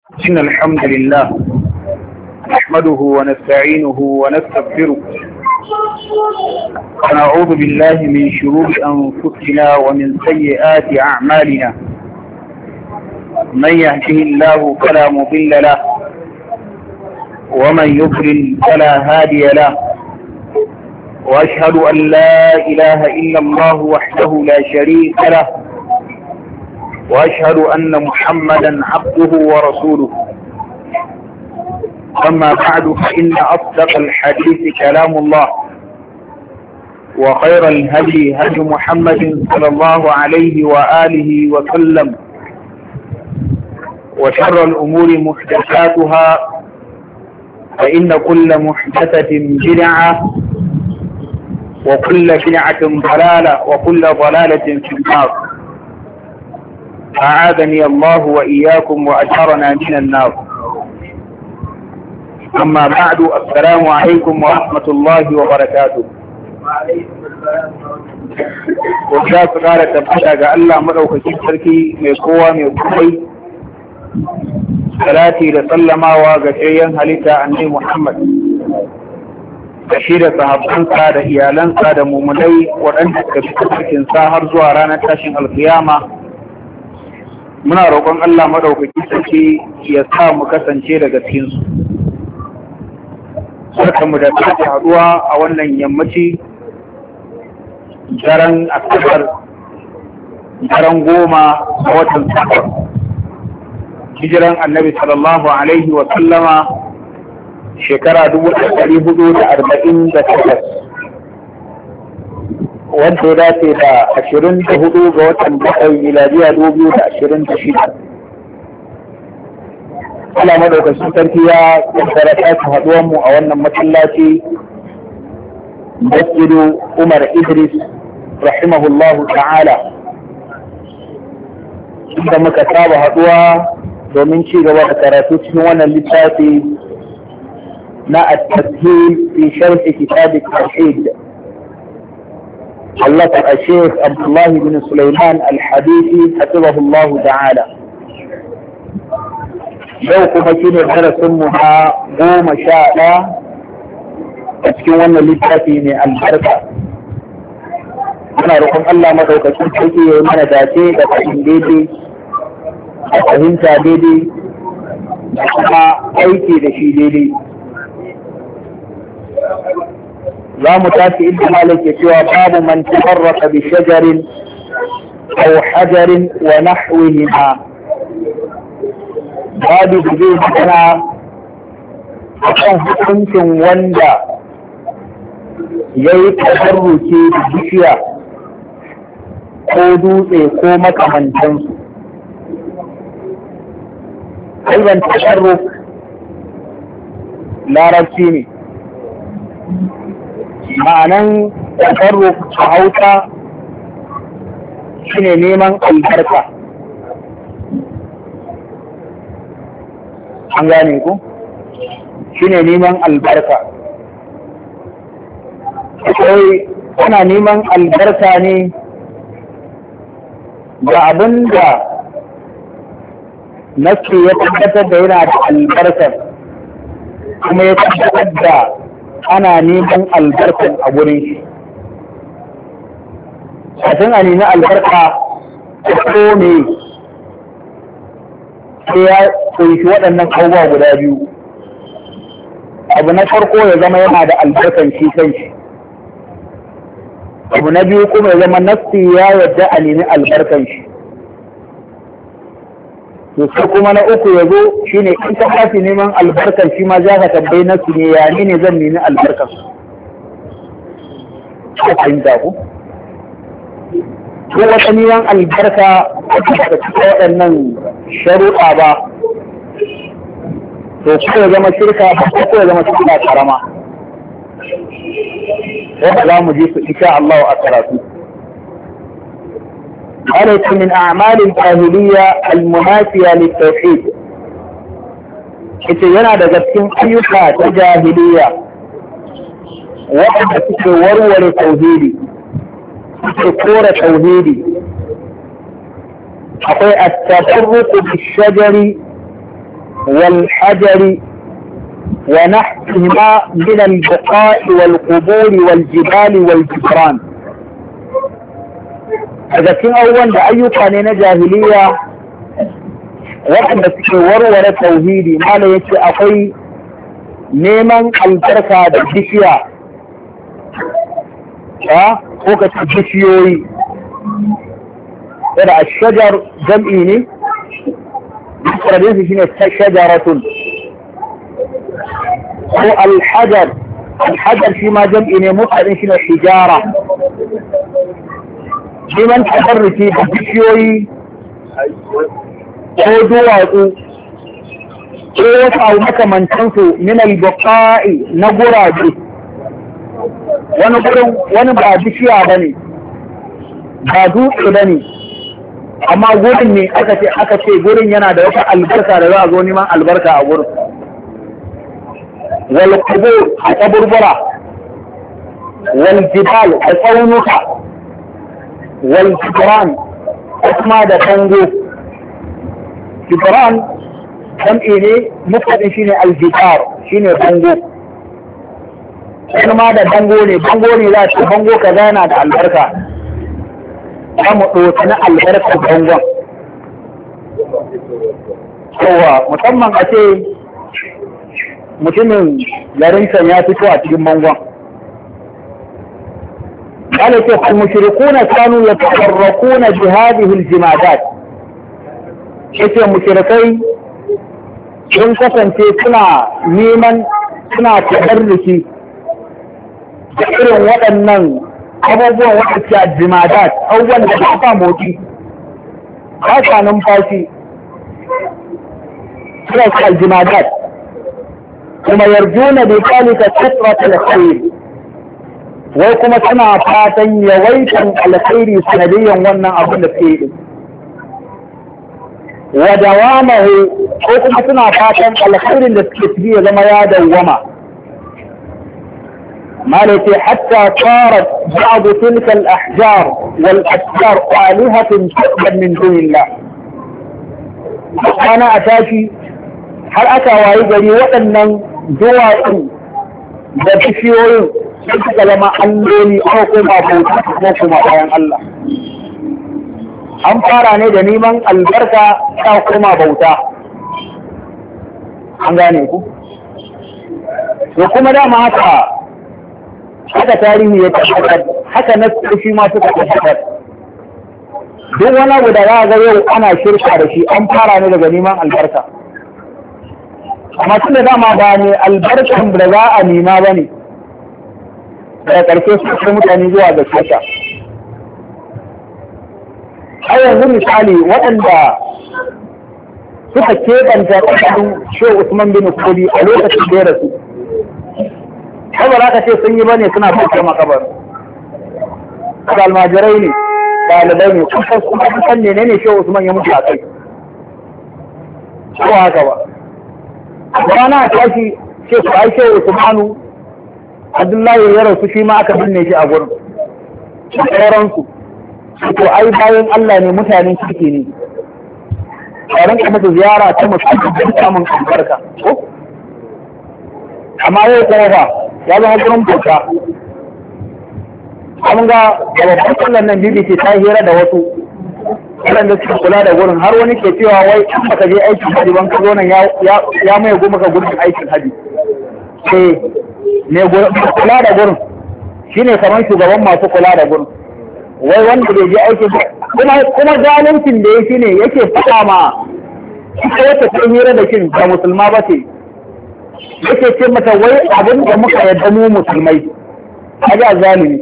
إن الحمد لله نحمده ونستعينه ونستغفره ونعوذ بالله من شرور أنفسنا ومن سيئات أعمالنا. من يهده الله فلا مضل له ومن يضلل فلا هادي له، وأشهد أن لا إله إلا الله وحده لا شريك له، وأشهد أن محمدا عبده ورسوله. أما بعد، فإن أصدق الحديث كلام الله، وخير الهدي هدي محمد صلى الله عليه وآله وسلم، وشر الأمور محدثاتها، فإن كل محدثة بدعة، وكل بدعة ضلالة، وكل ضلالة في النار. أعاذني الله وإياكم وأجارنا من النار. أما بعد، السلام عليكم ورحمة الله وبركاته. وجاء سقالة تبقى الله مدوكي سركي ميقوى ميقوي salati da sallamawa ga shayyan halitta annabi Muhammad da shi da sahabbansa da iyalansa da mumunai waɗanda suka fi cikin sa har zuwa ranar tashin alkiyama. Muna roƙon Allah madaukaki sarki ya sa mu kasance daga cikin su. Barkanmu da sake haɗuwa a wannan yammaci daren Asabar, daren 10 a watan Safar. Hijiran annabi sallallahu alaihi wa sallama shekara 1448, wanda ya dace da 24 ga watan bakwai miladiya 2026. Allah madaukakin sarki ya kaddara ta haduwar mu a wannan masallaci Masjidu Umar Idris rahimahullahu ta'ala, inda muka saba haduwa domin ci gaba da karatu cikin wannan littafi na at-tashil fi sharh kitab at-tauhid Allah al-Sheikh Abdullah bin Sulaiman al-Hadithi hafizahu Allah ta'ala. Yau kuma shine darasin mu na 11 a cikin wannan littafi mai albarka. Muna roƙon Allah madaukakin sarki ya yi mana dace da fahimta daidai, a fahimta daidai da kuma aiki da shi daidai. Za mu tafi inda Malik ke cewa babu man tafarraka bi shajarin aw hajarin wa nahwihima. Babu da zai magana akan hukuncin wanda ya yi tafarruki da bishiya ko dutse ko makamantansu. Kalban tasharruf larabci ne, ma'anan tasharruf a Hausa shine neman albarka. An gane ku? Shine neman albarka. Sai ana neman albarka ne ga abin da nafsi ya tabbatar da yana da albarkar, kuma ya tabbatar da ana neman albarkar a wurin shi. Kafin a nemi albarka ko ne sai ya kunshi waɗannan abubuwa guda biyu. Abu na farko ya zama yana da albarkar shi kanshi. Abu na biyu kuma ya zama nafsi ya yarda a nemi albarkar shi. To sai kuma na uku ya zo shi ne in ka kafi neman albarkar shi ma za ka tambayi nasu ne ya ne zan nemi albarkar su. Ka fahimta ku? Ko wata neman albarka a cikin waɗannan sharuɗa ba, to ko ya zama shirka ko ya zama shirka karama. Wanda za mu je su insha Allah a karatu. قالت من أعمال الجاهلية المنافية للتوحيد. ita yana daga cikin ayyuka ta jahiliya waɗanda suke warware tauhidi, suke kore tauhidi. akwai at-tafarruqu bi-shajari والحجر ونحوهما من البقاء والقبور والجبال والجبران. هذا كان أول بأيوكا لنا جاهلية waɗanda suke warware tauhidi mala yace akwai neman albarka da bishiya ko ka ce bishiyoyi da ashajar jam'i ne misalan shi shine shajaratun ko alhajar shi ma jam'i ne mutane shine hijara neman tabarruki da bishiyoyi ko duwatsu ko wasu abu makamantansu min al-baqa'i na gurabe wani ba bishiya bane ba dutse bane amma gurin ne aka ce gurin yana da wata albarka da za a zo neman albarka a gurin wal qubur a kaburbura wal jibal a tsaunuka wal jibran kuma da tango jibran jam'i ne mufadin shine aljibar shine bango kuma da bango ne za ta bango kaza yana da albarka za mu ɗauki na albarkar bangon kowa musamman a ce mutumin garin can ya fito a cikin bangon قال كيف المشركون كانوا يتحركون بهذه الجمادات yace mushrikai sun kasance suna neman suna tabarruki da irin waɗannan abubuwan waɗanda a jimadat abubuwan da ba sa motsi ba sa numfashi suna sa aljimadat kuma yarjuna bi zalika kasratul khair wai kuma suna fatan yawaitan alkhairi sanadiyan wannan abin da suke yi wa dawamahu ko kuma suna fatan alkhairin da suke ciki ya zama ya dawwama malati hatta sarat ba'd tilka al-ahjar wal ashjar alihatun tu'bad min dunillah ana atashi har aka wayi gari waɗannan duwatsu da bishiyoyin sun suka zama alloli ko kuma bauta ko kuma bayan Allah an fara ne da neman albarka ta kuma bauta an gane ku to kuma dama haka tarihi ya tabbatar haka na shi ma suka tabbatar duk wani abu da za ga yau ana shirka da shi an fara ne daga neman albarka amma tun da dama ba ne albarkan da za a nema ba ne daga ƙarshe su kai mutane zuwa ga shirka a yanzu misali waɗanda suka keɓanta ƙasashen Shehu Usman bin Fodi a lokacin da ya rasu saboda aka ce sun yi bane suna bautar makabar da almajirai ne ɗalibai ne kusan kuma kusan ne ne Shehu Usman ya mutu a kai ko haka ba rana a tashi ce su ai Shehu Usmanu Abdullahi ya rasu shi ma aka binne shi a gurin sauransu to ai bayan Allah ne mutanen kirki ne a rinka masa ziyara ta musamman da samun albarka ko amma yau kuma ba ya zama gurin bauta an ga babban sallan nan bibi ce ta hira da wasu waɗanda suka kula da gurin har wani ke cewa wai in baka je aikin haji ban ka zo nan ya mai goma ka gurin aikin haji sai ne kula da gurin shine kamar shugaban masu kula da gurin wai wanda bai je aikin kuma zaluncin da ya shi ne yake faɗa ma ita wata ta hira da shi ba musulma ba ce yake ce mata wai abin da muka yadda mu musulmai haja zalimi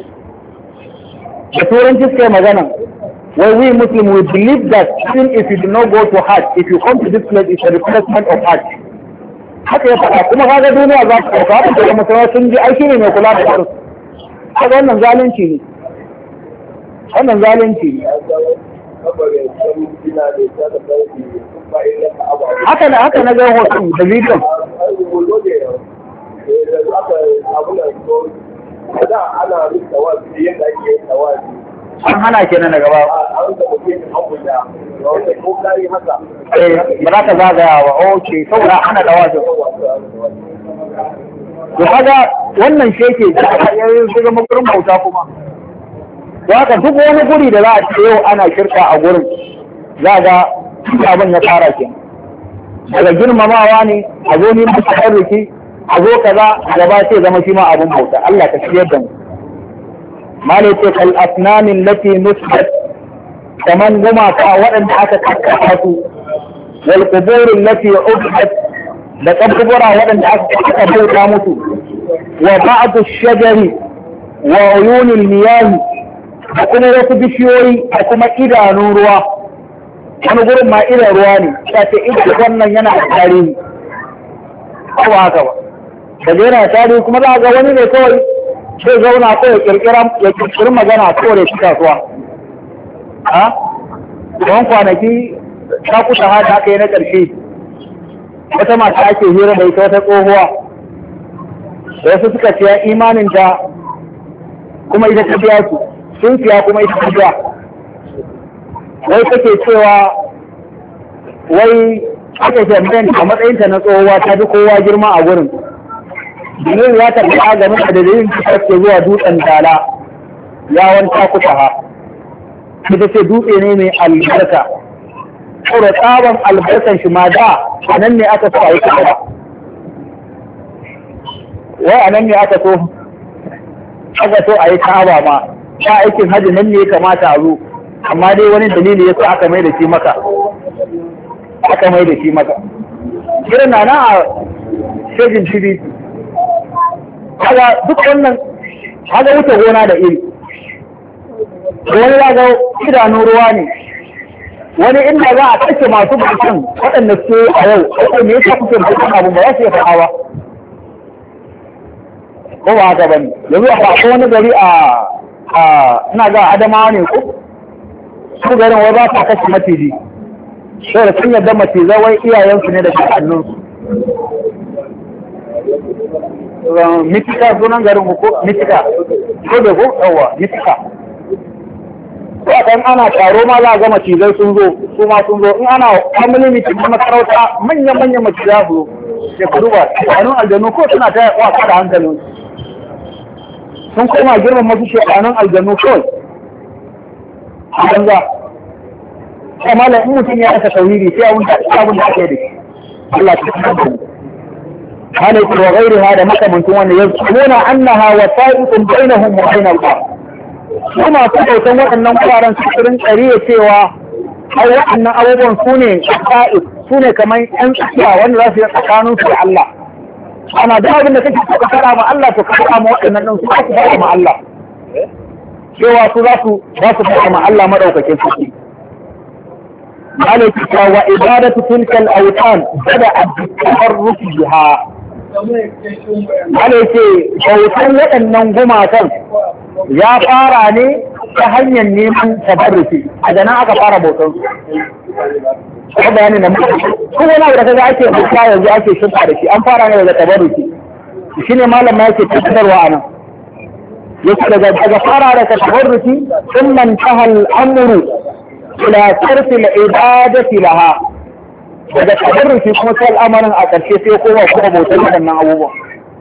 da turanci suka yi magana wai we muslim we believe that even if you do not go to hajj if you come to this place it's a replacement of hajj haka ya faɗa kuma kaga duniya za su ɗauka haka daga musulmai sun ji aiki ne mai kula da su kaga wannan zalunci ne wannan zalunci haka na ga hoton da bidiyon an hana kenan daga ba ba za ka zagaya ba ok saboda ana da wajen to kaga wannan sheke ya shiga magurin bauta kuma to haka duk wani guri da za a ce yau ana shirka a gurin za ga abin ya fara ke daga girmamawa ne a zo ni masu arziki a zo kaza gaba sai zama shi ma abin bauta Allah ka shiyar da mu malai ce kal asnamin lati nusbat kaman gumaka waɗanda aka kakkasa su wal quburin lati ubidat da kaburbura waɗanda aka bauta musu wa ba'd ash-shajari wa uyunil miyah da kuma wasu bishiyoyi da kuma idanun ruwa wani gurin ma idan ruwa ne ta ce idan wannan yana da tarihi ko ba haka ba da yana tarihi kuma za ga wani ne kawai sai zauna ko ya kirkiri magana ko da shi kasuwa ha don kwanaki ta kusa hada aka yi na ƙarshe wata mata ake hira da ita wata tsohuwa da wasu suka siya imaninta kuma ita ta biya su sun siya kuma ita ta biya wai take cewa wai ake tambayan a matsayinta na tsohuwa ta fi kowa girma a gurin domin ya taɓa game da dalilin da ke zuwa dutsen tala yawon takuta ha ita ce dutse ne mai albarka saboda tsaban albarkan shi ma da a nan ne aka so a yi kaba wai a nan ne aka so a yi kaba ma ta aikin hajji nan ne ya kamata a zo amma dai wani dalili ya so aka mai da shi maka kiran na a shegin shiri kaga duk wannan kaga wuce gona da iri wani ya ga idanun ruwa ne wani inda za a kashe masu bakin waɗanda su a yau ko me yasa kuke bakin abu ba za su yi faɗa ba ko ba haka bane yanzu a faɗo wani gari a ina ga Adamawa ne ko su garin wai ba sa kashe maciji sai da sun yadda macizai wai iyayensu ne da kakannunsu mitika sunan garin ko mitika ko da ko yawa mitika ko kan ana taro ma za a ga macizai sun zo su ma sun zo in ana family meeting na makarauta manyan macizai su sai ku duba shekanun aljanu ko suna ta wasa da hankalin sun koma girman masu shekanun aljanu kawai a banza amma da in mutum ya aka tauhidi sai abin da ake da shi Allah ta kanta عليك وغيرها هذا مكمن كمان يذكرون أنها وسائط بينهم وبين الله كما تقول تنوى أنهم قارن سكرين قرية سوا أو أن أبوهم سوني كمان أنسكها وأن لا يتقانون في الله أنا دعوا أنك تتكلم مع الله تتكلم وأن أنهم تتكلم مع الله سوا تتكلم مع الله مروك كيف عليك وإبادة تلك الأوطان بدأت بالتحرك بها عليك bautan waɗannan gumakan ya fara ne ta hanyar neman tabarruki a nan aka fara bautan su ko bayani na mutum ko wani abu da kaga ake bauta yanzu ake shirka da shi an fara ne daga tabarruki shine malam ma yake tabbatarwa anan yake daga fara daga tabarruki thumma intaha al-amru ila tarfi al-ibadati laha daga tabarruki kuma sai al'amarin a ƙarshe sai kuma bautar waɗannan abubuwan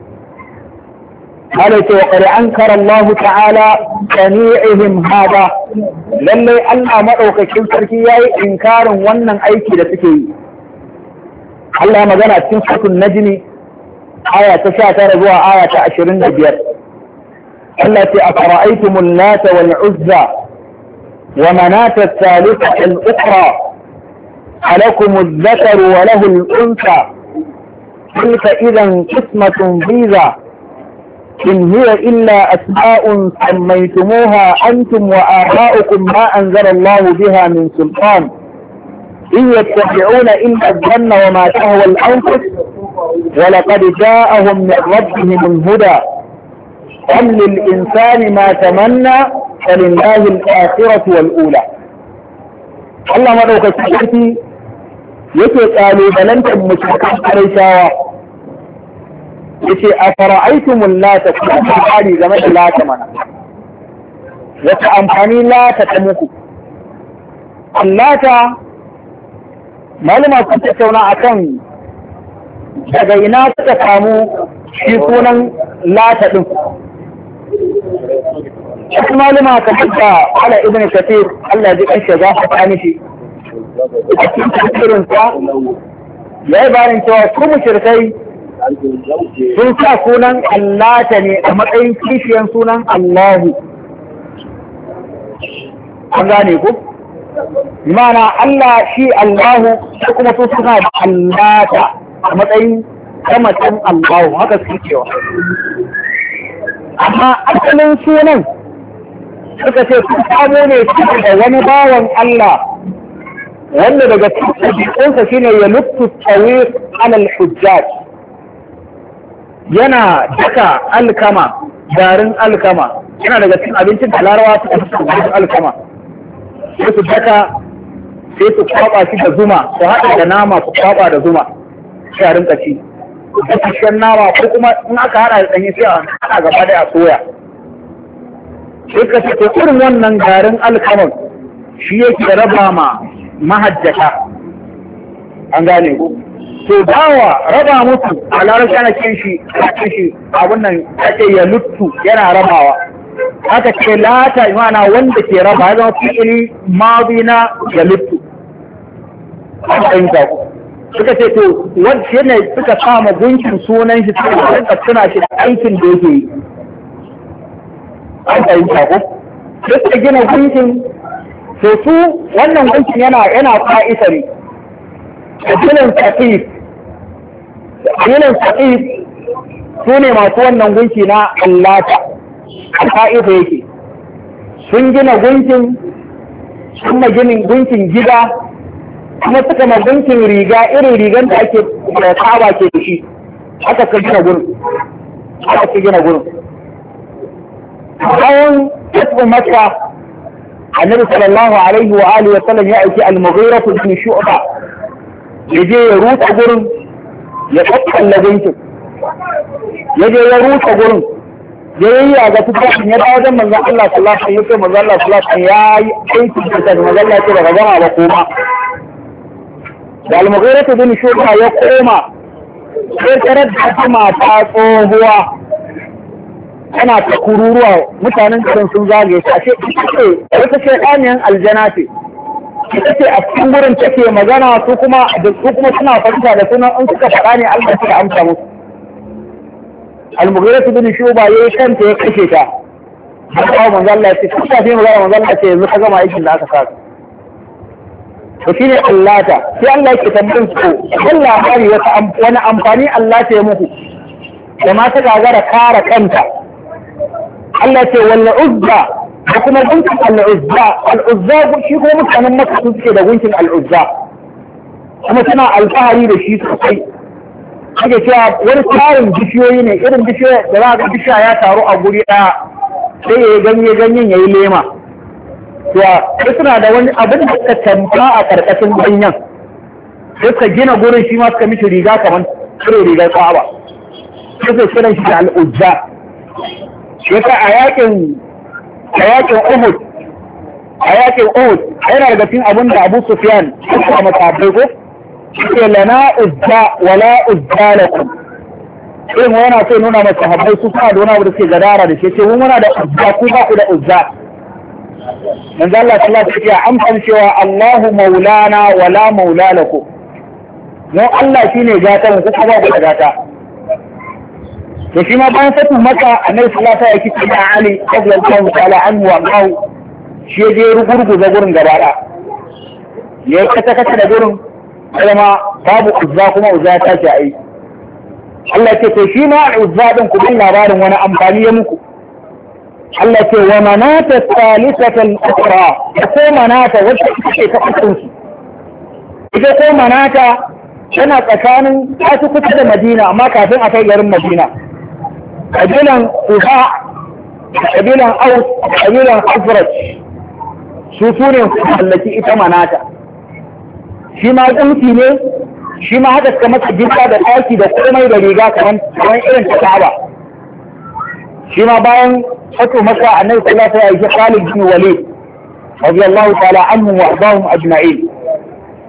قال وقد أنكر الله تعالى جميعهم هذا للي ألا مدعوك كنسركي إنكار ونن أيكي لتكي الله مدنا تنسة النجم آية 19 آية 25 التي أفرأيتم اللات والعزى ومناة الثالثة الأخرى ألكم الذكر وله الأنثى تلك إذا قسمة ضيزى إن هي إلا أسماء سميتموها أنتم وآباؤكم ما أنزل الله بها من سلطان إن يتبعون إلا الظن وما تهوى الأنفس ولقد جاءهم من ربهم الهدى أم للإنسان ما تمنى فلله الآخرة والأولى الله مدوك السلطي يتقالوا بلنتم مشركان قريشاوا yace afara'aytumul lata kuma hali game da lata mana wata amfani lata ta muku lata malama sun tattauna akan daga ina suka samu shi sunan lata din. Wasu malama kamar da ala ibn kathir Allah ji kanshi za su ta mishi a cikin tafsirinsa ya yi bayanin cewa su mushrikai sun sa sunan allata ne a matsayin kishiyan sunan Allahu. An gane ku? Imana Allah shi Allahu shi kuma su suna da allata a matsayin kamatan Allahu haka su cewa. Amma asalin sunan suka ce sun samu ne da wani bawan Allah wanda daga cikinsa shine ya luttu tsawir alal hujjaj, yana daka alkama, garin alkama, yana daga cikin abincin da larawa suka fi garin alkama, sai su daka sai su kwaba shi da zuma, su haɗa da nama su kwaba da zuma sai a rinka ci da kashen nama, ko kuma in aka haɗa da ɗanye sai a haɗa gaba da a soya. Sai ka ce irin wannan garin alkaman shi yake raba ma mahajjata. An gane ku? To bawa raba musu a larabci ana cin shi abun nan ake ya luttu yana rabawa. Aka ce lata imana wanda ke raba ya zama fi'ili madi na ya luttu. An fahimta ku? Suka ce to wanda ne suka kama gunkin sunan shi suka tuna shi da aikin da yake yi. An fahimta ku? Sai suka gina gunkin, to su wannan gunkin yana fa'isa ne. Kabilan Saqif su ne masu wannan gunki na Allata a Ta'ifa yake. Sun gina gunkin, sun ma ginin gunkin gida, kuma suka ma gunkin riga irin rigan da ake da Ka'aba ke da shi. Aka ka gina gurin. Bayan Fathu Makka, Annabi sallallahu alaihi wa alihi wa sallam ya aiki al-Mughira bin Shu'ba ya je ya rusa gurin ya kakkalla gunkin, ya je ya rusa gurin ya yi a ga tufafin ya dawo wajen manzan Allah sallallahu alaihi wasallam, manzan Allah sallallahu alaihi wasallam ya yi aiki da manzan Allah ce daga gama ba koma. Da al-Mughira bin Shu'ba ya koma sai tarar da ta mata tsohuwa tana ta kururuwa, mutanen garin sun zagaye ta ce ita ce ɗaniyan aljana ce. Ita ce a cikin wurin take magana su kuma suna fahimta da sunan in suka faɗa ne Allah suka amsa musu. Al-Mughira bin Shu'ba yayi kanta ya kashe ta. Har kawo manzo Allah ya ce kuka fi magana manzo Allah ya ce yanzu ka gama aikin da aka saka. To shine Allah ta sai Allah yake tambayin su Allah bari wani amfani Allah ta yi muku da ma ta gagara kare kanta. Allah ce wal uzza da kuma gunkin al'uzza shi ko mutanen Makka su suke da gunkin al'uzza kuma suna alfahari da shi sosai. Ake cewa wani tsarin bishiyoyi ne, irin bishiyoyi da za ga bishiya ya taru a guri ɗaya sai ya yi ganyen ya yi lema. To sai suna da wani abin da suka tamfa a ƙarƙashin ganyen sai suka gina gurin shi ma suka mishi riga kamar cire rigar Ka'aba. Sai su kiran shi da al'uzza. Yasa a yakin Uhud yana daga cikin abin da Abu Sufyan ya masabai ko ce lana uzza wala uzza lakum. Sai mu yana so nuna masa habbai su suna da wani abu da suke gadara da shi, ce mu muna da uzza ku ba ku da uzza. Manzo Allah sallallahu alaihi wasallam amsan cewa Allahu maulana wala maula lakum. Mu Allah shine gatan ku kuma ba ku da gata. Da shi ma bayan fatu Makka Annabi sallallahu alaihi wasallam ya kici Ali radiyallahu ta'ala anhu wa anhu shi je rugurguza gurin gaba da ya kata da gurin kuma babu uzza kuma uzza ta ce ai Allah ce to shi ma uzza din ku bin labarin wani amfani ya muku. Allah ce wa manata thalithatal ukhra, ko manata wacce take ta ukun su. Ita ko manata tana tsakanin ta kusa da Madina amma kafin a kai garin Madina. Kabilan Uha, kabilan Aus, kabilan Hazraj, su ne mallaki ita manata. Shi ma tsinki ne, shi ma haka suka masa gida da ɗaki da komai da riga kamar irin ta Ka'aba. Shi ma bayan fatu Makka Annabi sallallahu alaihi wasallam ya Khalid bin Walid radiyallahu ta'ala anhu wa ardahum ajma'in.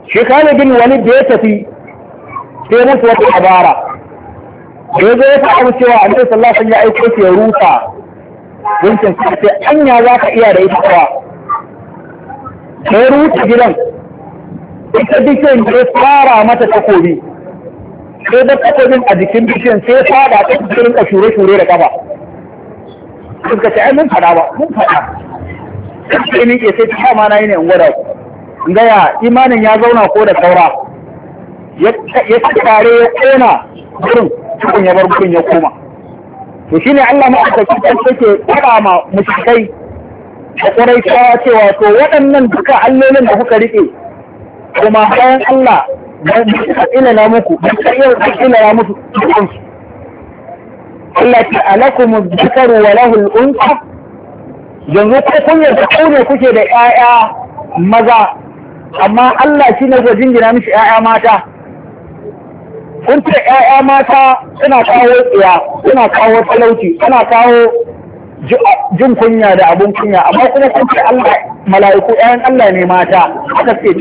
shi Khalid bin Walid da ya tafi sai musu wata dabara da ya zo ya faɗa cewa Annabi sallallahu alaihi wasallam ya aiko shi ya rusa gunkin sai anya za ka iya da ita kawa sai rusa gidan ita bishiyar da ya fara mata takobi sai da takobin a jikin bishiyar sai fada ta cikin ka shure-shure da kafa suka ce ai mun fada ba mun fada sai ni ke sai ta ma na yi ne in gwada ku gaya imanin ya zauna ko da saura ya tare ya kona gurin cikin ya bar gurin ya koma to shine Allah ma aka kike fada ma mushrikai da Quraishawa cewa to waɗannan duka allolin da kuka rike kuma bayan Allah da ilala muku da ilala musu kansu Allah ta alakum dhakaru wa lahu al-unsa yanzu ko kun yarda ko ne kuke da ƴaƴa maza amma Allah shine zai jingina mishi ƴaƴa mata kun ce ƴaƴa mata suna kawo tsiya suna kawo talauci suna kawo jin kunya da abun kunya amma kuma kun ce Allah mala'iku ƴaƴan Allah ne mata aka ce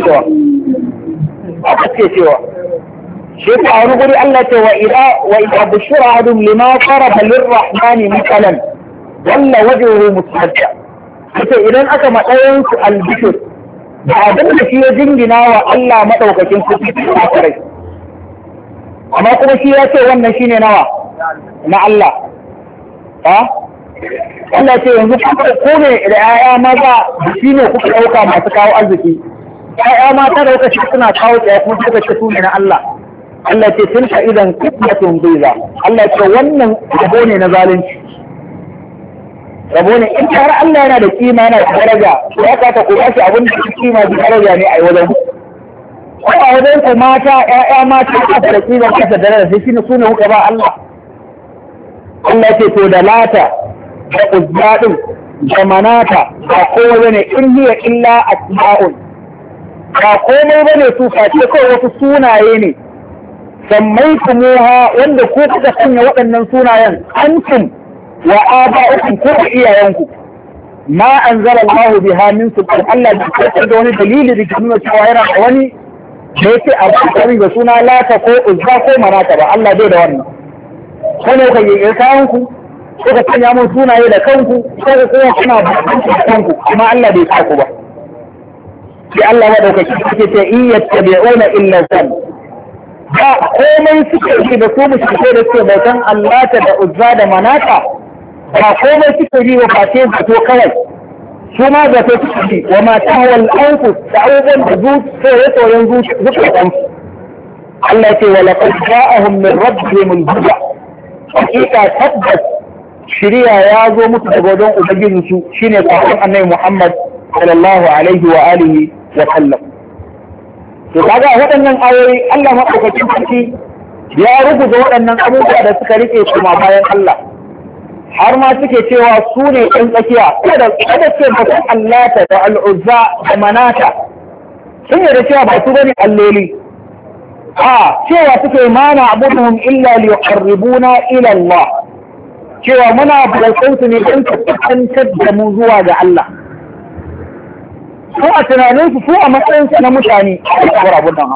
cewa shi ta wani guri Allah ce wa idza bushira adum lima farada lirrahmani makalan walla wajhuhu mutahadda kace idan aka matsayin su albishir da abin da shi ya jingina wa Allah madaukakin sarki a kare amma kuma shi ya ce wannan shine nawa na Allah ha Allah ce yanzu ko ne da 'ya'ya maza shine kuka dauka masu kawo arziki 'ya'ya mata da kuka ce suna kawo tsaya kuma suka ce su ne na Allah Allah ce tilka idan kismatun biza Allah ce wannan rabo ne na zalunci rabo ne in har Allah yana da kima yana da daraja to ya kata ku bashi abin da kima da daraja ne a wajen ko a wajen ku mata ƴaƴa mata da kima da daraja sai shine sune kuka ba Allah Allah ce to da lata da uzzadin da manata ba kowa ne in hiya illa asma'un ba komai bane su face kawai wasu sunaye ne sammaitumuha wanda ko kuka sanya waɗannan sunayen antum wa aba'ukum ko iyayenku ma anzala Allahu biha min sultan Allah da kai da wani dalili da kuma cewa yana da wani da yake a cikin da suna lata ko uzza ko manata ba Allah bai da wannan kana kai yi kayanku ko ka sanya mun sunaye da kanku ko ka kuma kuna da kanku kuma Allah bai sa ku ba sai Allah madaukaki yake ce in yattabi'una illa zan ba komai suke yi da su mushrike da suke bautan Allah ta da Uzza da Manata ba komai suke yi wa face zato kawai su ma zato suke yi wa ma tahwal anfus da abubuwan da tsoron zuciyarsu Allah ce wa laqad ja'ahum min rabbihim al-huda hakika tabbas shiriya ya zo musu daga wajen ubangijinsu shine sakon Annabi Muhammad sallallahu alaihi wa alihi wa sallam to kaga waɗannan ayoyi Allah madaukakin sarki ya rubuta waɗannan abubuwa da suka rike kuma bayan Allah har ma suke cewa su ne ɗan tsakiya kada ce mutum Allah ta da al'uzza da manata sun yi da cewa ba su bane alloli a cewa suke mana abubuwan illa li yuqarribuna ila Allah cewa muna bautar su ne don su kusantar da mu zuwa ga Allah su a tunaninsu su a matsayinsu na mutane a kawar abin nan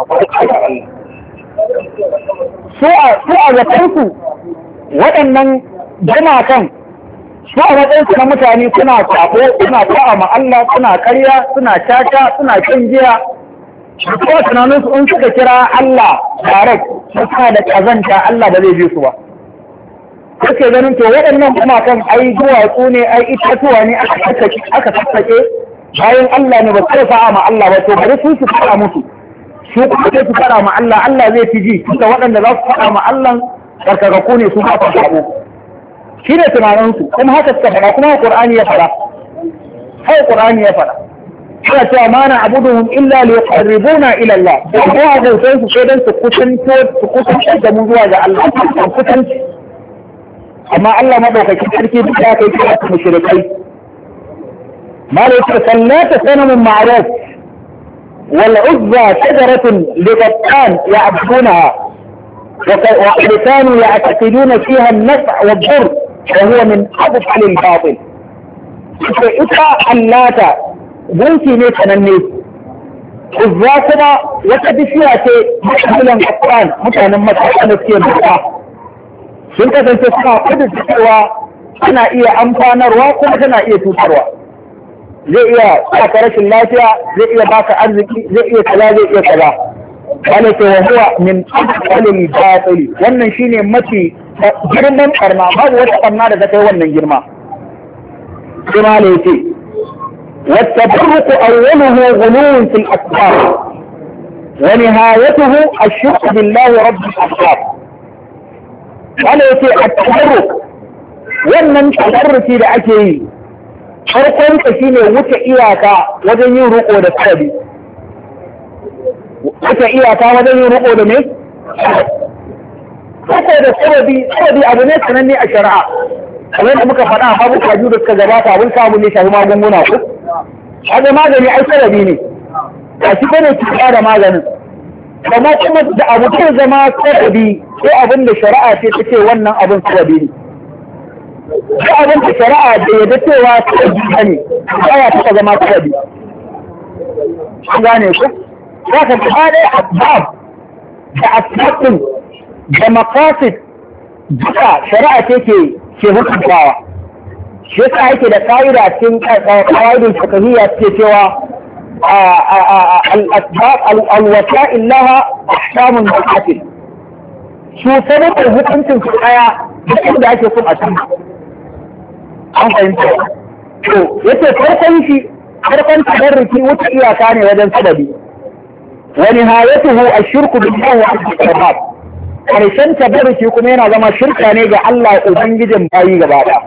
su a zatansu waɗannan gumakan su a matsayinsu na mutane suna sako suna ta'a ma Allah suna karya suna caca suna cin giya su a tunaninsu in suka kira Allah direct suna da kazanta Allah ba zai bi su ba kake ganin to waɗannan gumakan ai duwatsu ne ai itatuwa ne aka sassake bayan Allah ne ba su fa'a ma Allah ba to bari su faɗa musu su kuma sai su faɗa ma Allah Allah zai fi ji tunda waɗanda za su faɗa ma Allah karkakaku ne su ba su faɗo shi ne tunaninsu kuma haka suka faɗa kuma Qur'ani ya faɗa sai Qur'ani ya faɗa suna cewa ma na abuduhum illa li yuqarribuna ila Allah da kuma da sai su dan su kusanto da mu zuwa ga Allah kusanci amma Allah madaukakin sarki duk ya kai kira mushrikai مالك سلات سنم معروف والعزى شجرة لغطان يعبدونها وكانوا يعتقدون فيها النفع والضر وهو من أبطل الباطل إذا اللات gunki ne sananne Uzza kuma wata bishiya ce mutanen Qur'an mutanen Makka da suke Makka sun kasance suna kudin cewa ana iya amfanarwa kuma tana iya cutarwa. Zai iya baka rashin lafiya, zai iya baka arziki, zai iya kaza, zai iya kaza. Wala ce wa huwa min aqwalil batil. Wannan shine mafi girman barna, babu wata barna da ta kai wannan girma. Kuma ne ce والتبرك أوله غلو في الأسباب ونهايته الشرك بالله رب الأسباب. قال يتي التبرك wannan tabarruki da ake yi farkon ka shine wuce iyaka wajen yin ruko da sababi. Wuce iyaka wajen yin ruko da me? Ruko da sababi abu ne sananne a shari'a. Kamar da muka faɗa a babu kaju da suka gabata abin samun ne shafi magunguna ko? Haka magani ai sababi ne, a shi bane cuta da maganin. Amma kuma da abu ke zama sababi ko abin da shari'a ce ta ce wannan abin sababi ne. Ko abin da shari'a da yadda cewa sababi ne, baya taɓa zama sababi. An gane ku? Za ka gaba ɗaya asbab da asbabin da maqasid duka shari'a ce ke hukuntawa. Shi yasa yake da ƙa'ida cikin ƙa'idun fiqhiyya suke cewa al-asbab al-wasa'il laha ahkamun maqasid. Su sababin hukuncin su daya duk da ake son a cikin. An fahimta. To yace farkon tabarruki wuce iyaka ne wajen sababi. Wa nihayatuhu ash-shirku billahi wa al-ibad. Karshen tabarruki kuma yana zama shirka ne ga Allah ubangijin bayi gaba ɗaya.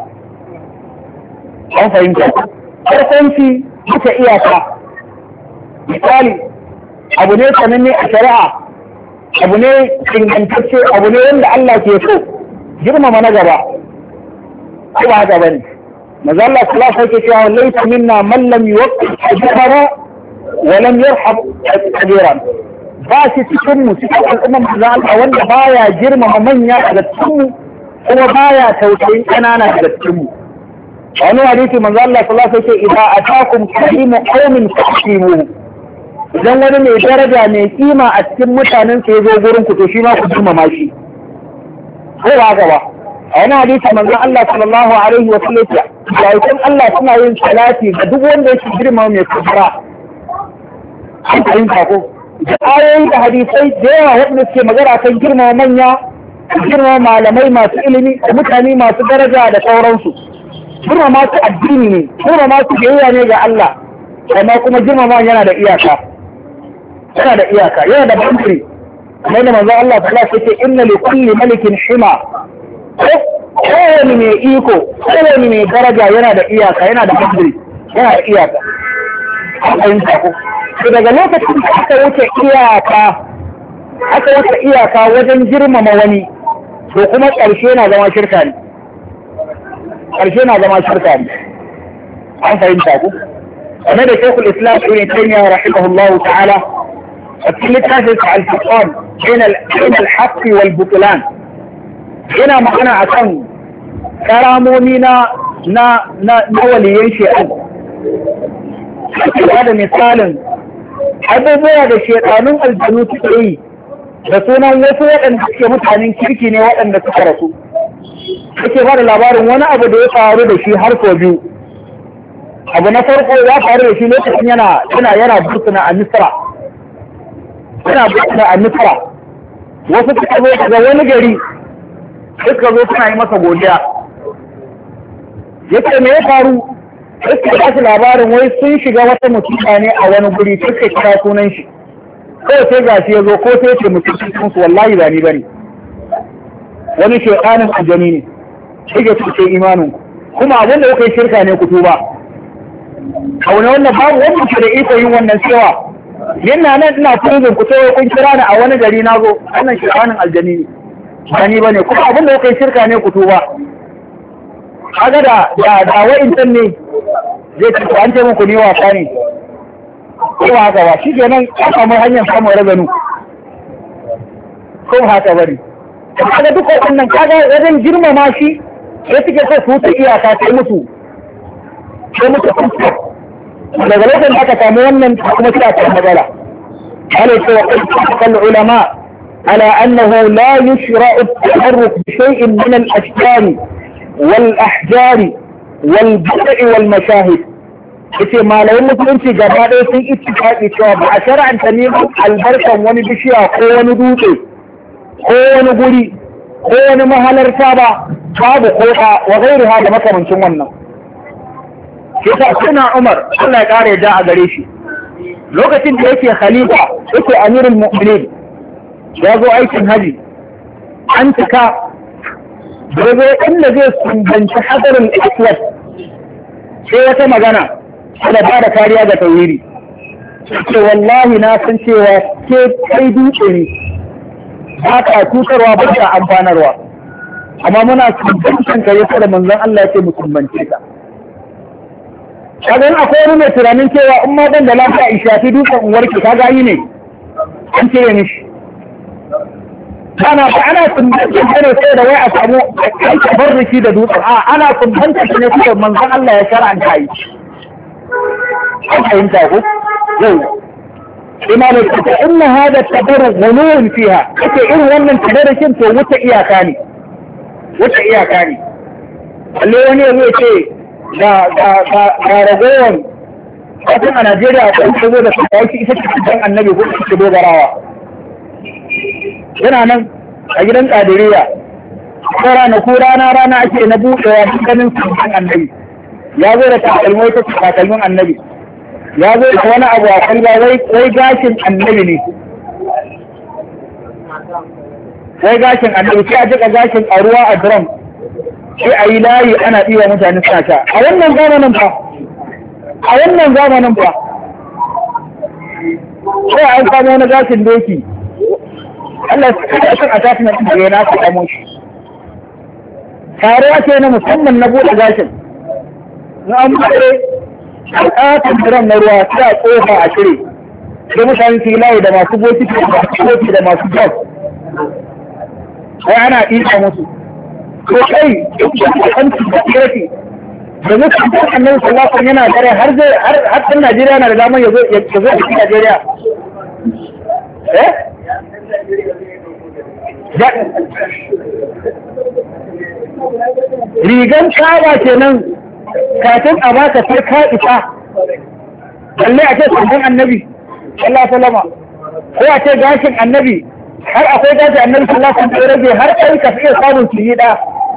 An fahimta. Farkonci wuce iyaka. Misali, abu ne sananne a shari'a, abu ne ingantacce, abu ne wanda Allah ke so, girmama na gaba. Ko ba haka bane. Maza Allah sallallahu alaihi wasallam cewa laysa minna man lam yuwaqqi al-jabara wa lam yarhab al-kabiran. Ba shi cikin mu cikin al'umma maza Allah wanda baya girmama manya daga cikin mu kuma baya tausayin kanana daga cikin mu. Wani hadisi manzo Allah sallallahu alaihi wasallam idza atakum karimu qaumin fahtimuhu. Idan wani mai daraja mai kima a cikin mutanen sa yazo gurin ku to shi ma ku girmama shi. Ko ba haka ba? A wani hadisi manzo Allah sallallahu alaihi wasallam ya yi Allah suna yin salati ga duk wanda yake girmama mai kubra. An fahimta ko? Da ayoyi da hadisai da yawa waɗanda suke magana kan girmama manya, girmama malamai masu ilimi da mutane masu daraja da sauransu. Girmama su addini ne, girmama su biyayya ne ga Allah, amma kuma girmama yana da iyaka. Yana da iyaka, yana da bambari. Kamar da manzo Allah ta lafi ce inna li kulli malikin hima. Kowane mai iko, kowane mai daraja yana da iyaka, yana da bambari, yana da iyaka. An fahimta ko. To daga lokacin da aka wuce iyaka wajen girmama wani, to kuma ƙarshe na zama shirka ne. Ƙarshe na zama shirka ne. An fahimta ku? Game da Shekul Islam Ibn Taymiyyah rahimahullahu ta'ala a cikin littafin sa al-Furqan bain al-haqq wal butlan yana magana akan karamomi na waliyan shaytan. Kuma da misalin abubuwa da shaytanun aljanu suke yi da sunan wasu waɗanda suke mutanen kirki ne waɗanda suka rasu. Yake ba da labarin wani abu da ya faru da shi har sau biyu. Abu na farko ya faru da shi lokacin yana bursuna a Misra. Yana bursuna a Misra. Wasu suka zo daga wani gari suka zo suna yi masa godiya. Yake me ya faru? Suka ba shi labarin wai sun shiga wata musiba ne a wani guri suka kira sunan shi. Kawai sai gashi ya zo ko sai ce mutum su wallahi ba ni bane. Wani shekanin aljani ne. Shige ce imanin kuma abinda kuka yi shirka ne ku tuba. A wani wannan babu wanda ke da iko yin wannan cewa yana nan ina tuzin ku sai kun kira ni a wani gari na zo wannan shekanin aljani ne. Ba ni bane kuma abinda kuka yi shirka ne ku tuba. Kaga da wa'intan ne zai ce an ce muku ni wasa ne. Ko haka ba shi kenan an samu hanyar samun razanu. Ko haka bane. Kaga duk wannan kaga wajen girmama shi sai suke so su wuce iyaka sai musu fuska. Daga lokacin da aka samu wannan kuma suna ta magana. قال وقد العلماء على أنه لا يشرع التحرك بشيء من الأشجار والأحجار والبدع والمشاهد. yace malayin musulunci gaba ɗaya sun ittifaqi cewa ba a shar'anta neman albarkan wani bishiya ko wani dutse ko wani guri ko wani mahalarta ba babu kofa wa ghairiha da makamancin wannan. Shi ta suna Umar Allah ya kare da a gare shi lokacin da yake khalifa yake amirul mu'minin ya zo aikin haji an cika daga inda zai sunbanci hadarin aswad sai wata magana da ba da kariya ga tauhidi ce wallahi na san cewa ke kai dutse ne ba ka tutarwa ba ka amfanarwa amma muna sunbancin ka yasa da manzon Allah ya ce mu sumbance ka. Kaga akwai wani mai tunanin cewa in ma dan da lafiya in shafi dutsen in warke kaga yi ne an cire mishi. Ana sumbanta ne sai da wai a samu aiki barriki da dutsen ana sumbanta shi ne sai manzon Allah ya shar'anta yi. An fahimta ku? Yau. Imamu ta inna hada tabarruk ghuluwun fiha kace irin wannan tabarrukin to wuta iyaka ne. Wuta iyaka ne. Alle wani ya ce ga ragowar kafin a Najeriya a kan shigo da su ita ce cikin annabi ko su dogarawa. Yana nan a gidan Kadiriya ko ranaku rana ake na buɗewa duk ganin sunan annabi. Ya zo da takalmai ta takalmin annabi. Ya zo da wani abu a kwalba wai gashin annabi ne. Wai gashin annabi sai a jika gashin a ruwa a drum. Sai a yi layi ana ɗiwa mutane suna sha a wannan zamanin fa sai an samu wani gashin doki Allah su kada kan a tafi na ɗin da na su kamo shi taruwa ce na musamman na buɗe gashin na an buɗe al'adun jiran na ruwa sai a tsofa a cire sai mutane su yi layi da masu bokiti da masu jog sai ana ɗiƙa musu ko kai an tsirati da mutum da annabi sallallahu alaihi yana dare har ɗan Najeriya na da damar ya zo cikin Najeriya rigan kawa kenan kafin a baka sai ka isa balle a ce sabon annabi sallallahu alaihi wasallam ko a ce gashin annabi har akwai gashin annabi sallallahu alaihi wasallam rage har kai ka iya samun su yi da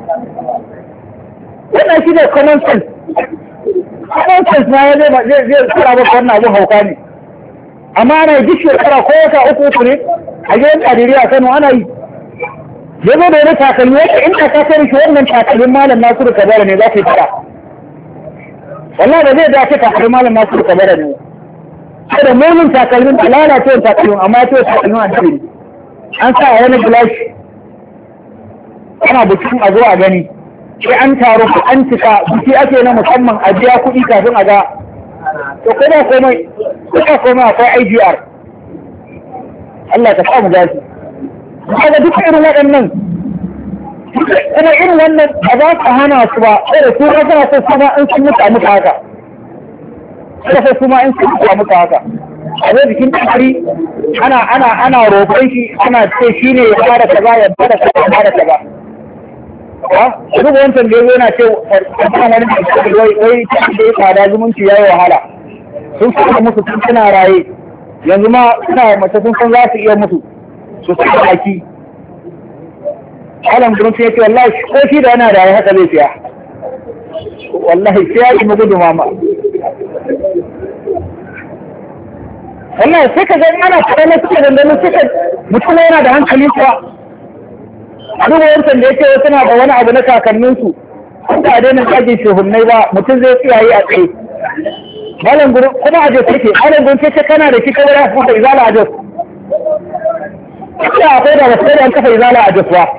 wannan shi ne common sense. Common sense na ya zai tsara ba wannan abin hauka ne. Amma ana yi duk shekara ko wata uku ne a gidan Kadiriya a Kano ana yi. Ya zo da wani takalmi wata inda ka sani shi wannan takalmin Malam Nasiru Kabara ne za ka yi fada. Wallahi da zai dace takalmin Malam Nasiru Kabara ne. Sai da munin takalmin da lalacewar takalmin amma ya ce takalmin a cikin. An sa a wani gilashi. Ana bukin a zo a gani. Sai an taro ku an cika biki ake na musamman a biya kuɗi kafin a ga to kuma komai akwai IGR Allah ka samu gashi kaga duk irin waɗannan kuma irin wannan ba za ka hana su ba sai da su ga suna so kuma in sun mutu a mutu haka sai da kuma in sun mutu a mutu haka a zai bikin tsari ana roƙon shi ana ce shi ne ya bada kaza ya bada kaza ya bada kaza duk wancan da yana ce kan wani wai da ya tsada zumunci ya yi wahala sun saka musu sun suna raye yanzu ma suna mace sun san za su iya mutu su saka haki alam gurin ya ce wallahi ko shi da yana da haka zai siya wallahi sai ya yi magudu mama wallahi sai ka gani ana tare na suke dandamin suke mutum yana da hankali kuwa a duk wancan da ya ce suna da wani abu na kakanninsu an ka daina kajin shuhunnai ba mutum zai tsiyaye a tsaye malam gurin kuma a jos yake malam gurin ce kana da shi kawai ya kafa izala a jos ita akwai da wasu da an kafa izala a jos ba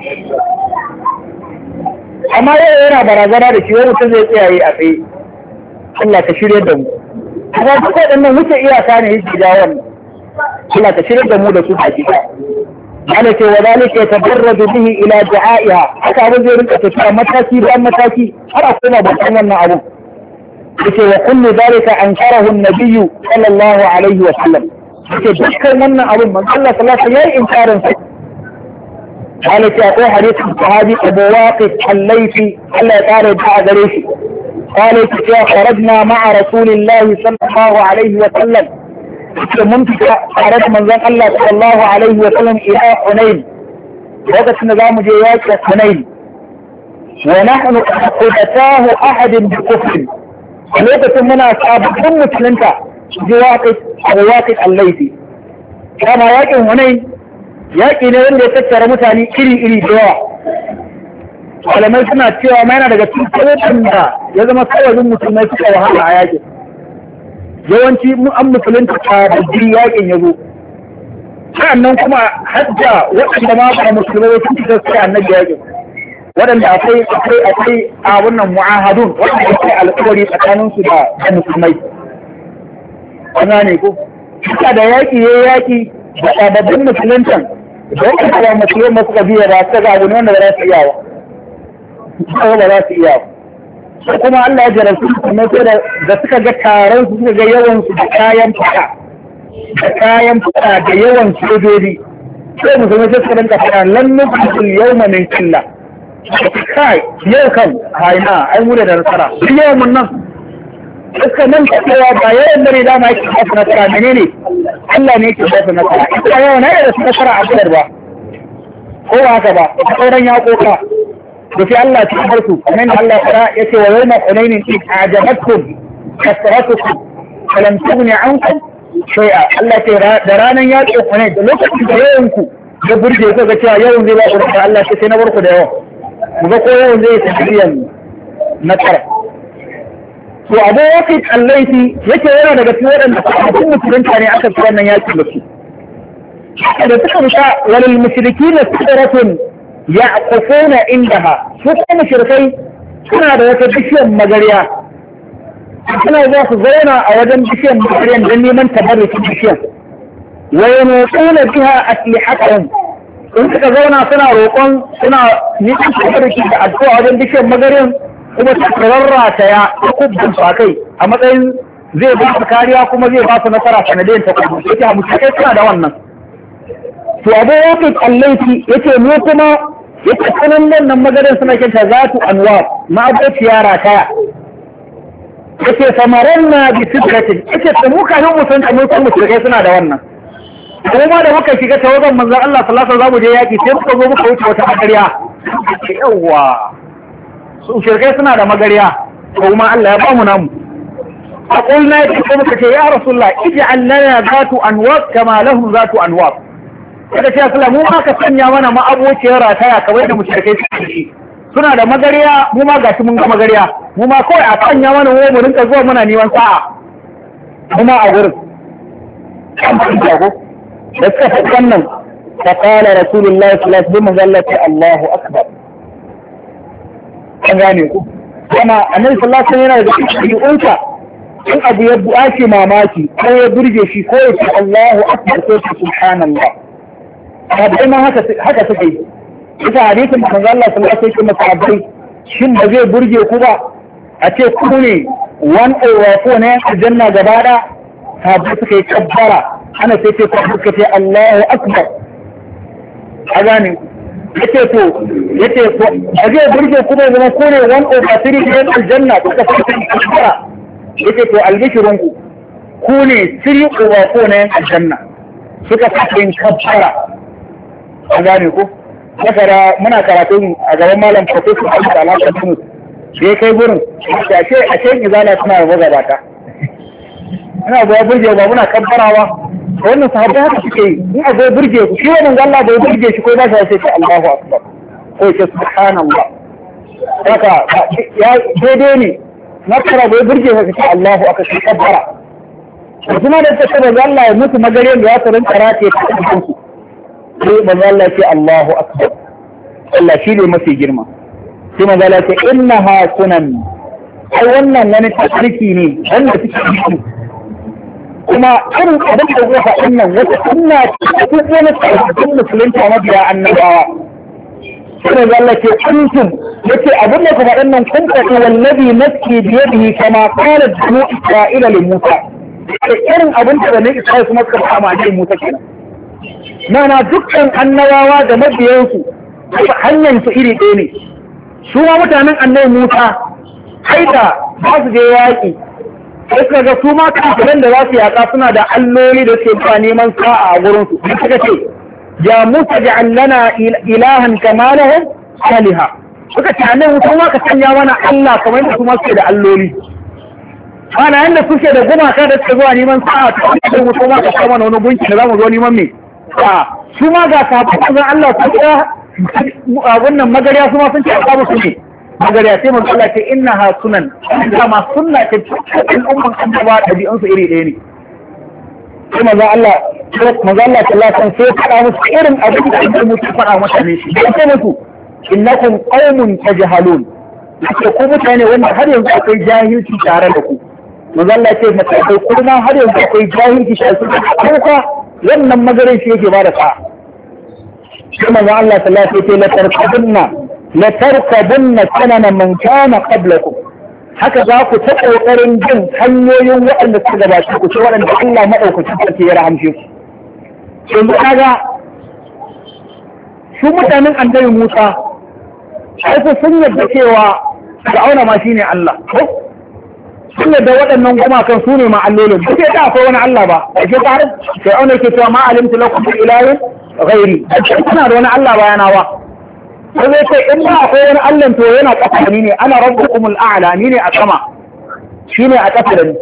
amma yau yana barazana da shi wani mutum zai tsiyaye a tsaye Allah ka shirya da mu amma duk waɗannan wuce iyaka ne yake jawon Allah ka shirya da mu da su hakika قالت وذلك يتبرد به إلى دعائها حتى أبو زي رنك تشاء متاكي بأن متاكي هل أقوم بطننا أبو وكل ذلك أنكره النبي صلى الله عليه وسلم yake dukkan wannan abin manzo Allah sallallahu alaihi wasallam yayi inkarin sa قالت يا أخوة حديث الصحابي أبو واقف الليثي ألا يتعرض على ذريشي قالت يا خرجنا مع رسول الله صلى الله عليه وسلم منتك خرج من ذن الله صلى الله عليه وسلم إلى حنين وقت نظام جيات حنين ونحن حدثاه أحد بكفر ولوقت منا أصحاب أم مسلمة أبو واقف الليثي كان واقف حنين yaƙi ne wanda ya tattara mutane iri-iri da yawa malamai suna cewa ma yana daga cikin da ya zama kawazin musulmai suka wahala a yaƙin yawanci an musulunta a babbi yaƙin ya zo sa'annan kuma hajja waɗanda ma ba musulmai sun fita sai annabi yaƙin waɗanda akwai a wannan mu'ahadun waɗanda akwai alƙawari tsakaninsu da musulmai an gane ko suka da yaƙi da sababbin musuluntan da wani kawo musulun masu ƙabiya ba su ga abu ne wanda ba za su iya ba ba za su iya ba kuma Allah ya jarabtu su kuma sai da suka ga taron su suka ga yawan su da kayan fada da yawan sojoji sai musulmai sai suka rinka fada lannu bisul yawma min killa kai yau kan haina ai mu da nasara yau mun nan suka nan cewa ba yawan dare dama yake ba su nasara menene Allah ne yake ba su nasara ita yawan na da su nasara a biyar ba ko ba haka ba sauran ya koka da fi Allah ta bar su kamar da Allah fara yace wa yawma hunainin in ajabatkum kasratukum falam tughni ankum shay'a Allah ce da ranan yaƙi hunain da lokacin da yawan ku ya burge ku ga cewa yawan zai ba ku da Allah sai na bar ku da yawa mu ga ko yawan zai tafiyan nasara to abu wafi allaifi yake yana daga cikin waɗanda sabbin musulunta ne aka fi wannan yaki da su da suka fita walil mushriki na siratun ya kufuna indaha su kuma mushrikai suna da wata bishiyar magariya suna za su zauna a wajen bishiyar magariyan don neman tabarrukin bishiyar wa yanutuna biha aslihatahum in suka zauna suna roƙon suna neman tabarruki da addu'a wajen bishiyar magariyan kuma ta rarrata ya kubban su a kai a matsayin zai ba su kariya kuma zai ba su nasara sanadiyar ta kudu yake a mutukai suna da wannan to abu ya fi tsallaiti yake mu kuma yake sanan nan magarin suna kinta za tu anwa ma'abociya rataya yake samaran na bi sidratin yake ta mu kafin mu san ta mu kuma mutukai suna da wannan kuma da muka shiga tawagan manzon Allah sallallahu alaihi wasallam zamu je yaki sai muka zo muka wuce wata magariya yawa su shirkai suna da magariya ko kuma Allah ya ba mu namu a kulna ya ce muka ce ya rasulullah ij'al lana zatu anwaq kama lahum zatu anwaq kada ce Allah mu ma ka sanya mana ma abociyar rataya kamar da mushrikai suke shi suna da magariya mu ma gashi mun ga magariya mu ma kawai a sanya mana mu rinka zuwa muna niwan sa'a kuma a gurin kan ba ko da suka faɗi wannan fa qala rasulullahi sallallahu alaihi wasallam Allahu akbar an gane ku kuma annabi sallallahu alaihi wasallam yana da ɗabi'unsa in abu ya buƙaci mamaki ko ya burge shi ko ya ce Allahu akbar ko subhanallah sahabbai ma haka suka yi ita hadisin da manzo Allah sallallahu alaihi wasallam sahabbai shin ba zai burge ku ba a ce ku ne one over four ne aljanna gaba da sahabbai suka yi kabbara ana sai ce suka ce Allahu akbar a gane yace ko a zai burge ku ne zama ku ne one over three ne aljanna suka ce kabbara yace to albishirun ku ne three over four ne aljanna suka ce kabbara a gane ko masara muna karatu a gaban malam professor Ahmad Alhassan Tunus da ya kai gurin a ce izala suna da magabata ina ga burge ba muna kabbarawa wannan sahabbai haka suke yi in a zo burge ku shi wannan Allah bai burge shi ko ba shi sai ce Allahu akbar ko ce subhanallah haka ya daidai ne na fara bai burge ka ce Allahu akbar shi kabbara kuma da ta ce Allah ya mutu magare da ya tsarin karate ta cikin su sai manzo Allah ce Allahu akbar Allah shi ne mafi girma sai manzo Allah ce innaha sunan ai wannan wani tasriki ne wanda suke yi kuma irin abin da zai faɗin nan wata sunna ce ko wani tsarin musulunta mabiya annabawa sai manzo Allah ce kuntum yace abin da ku faɗin nan kun faɗi wallazi nafsi biyadihi kama qala banu isra'ila li Musa irin abin da ne Isra'ila kuma suka fama ne Musa kenan na dukkan annabawa da mabiyansu hanyar su iri ɗaya ne su ma mutanen annabi Musa haida ba su je yaƙi sai suka ga su ma kafiran da za su yaƙa suna da alloli da suke ba neman sa'a a gurin su suka ce ya Musa ja'al lana ilahan kama lahum aliha suka ce annabi Musa ma ka sanya mana Allah kamar yadda su ma suke da alloli ana yanda suke da gumaka da suke zuwa neman sa'a ta Musa ma ka sanya mana wani gunki da za mu zo neman me su ma ga kafin Allah su ga wannan magariya su ma sun ce a samu su ne magariya sai mun Allah ce innaha sunan kama sunna ce al'umman annaba dabi'un su iri ɗaya ne sai manzo Allah sallallahu alaihi sai faɗa musu irin abin da ake mutu faɗa mutane shi sai musu innakum qaumun tajhalun yake ku mutane wanda har yanzu akwai jahilci tare da ku manzo Allah ce mata kuma har yanzu akwai jahilci tare da ku wannan magarin shi yake bada sa'a sai manzo Allah sallallahu alaihi wasallam la tarkabunna sanana man kana qablakum haka za ku ta kokarin jin hanyoyin waɗanda suka gabace ku ce waɗanda Allah madaukakin sarki ya rahamshe su yanzu kaga su mutanen annabi Musa sai sun yarda cewa Fir'auna ma shine Allah sun yarda waɗannan gumakan su ne ma allolin ba sai da akwai wani Allah ba a ce tare Fir'auna yake cewa ma alimtu lakum min ilahin ghairi kana da wani Allah bayana ba sai zai ce in ba akwai wani Allah to yana ƙasa ni ne ana rabbukumul a'la ni ne a sama shine a ƙasa da ni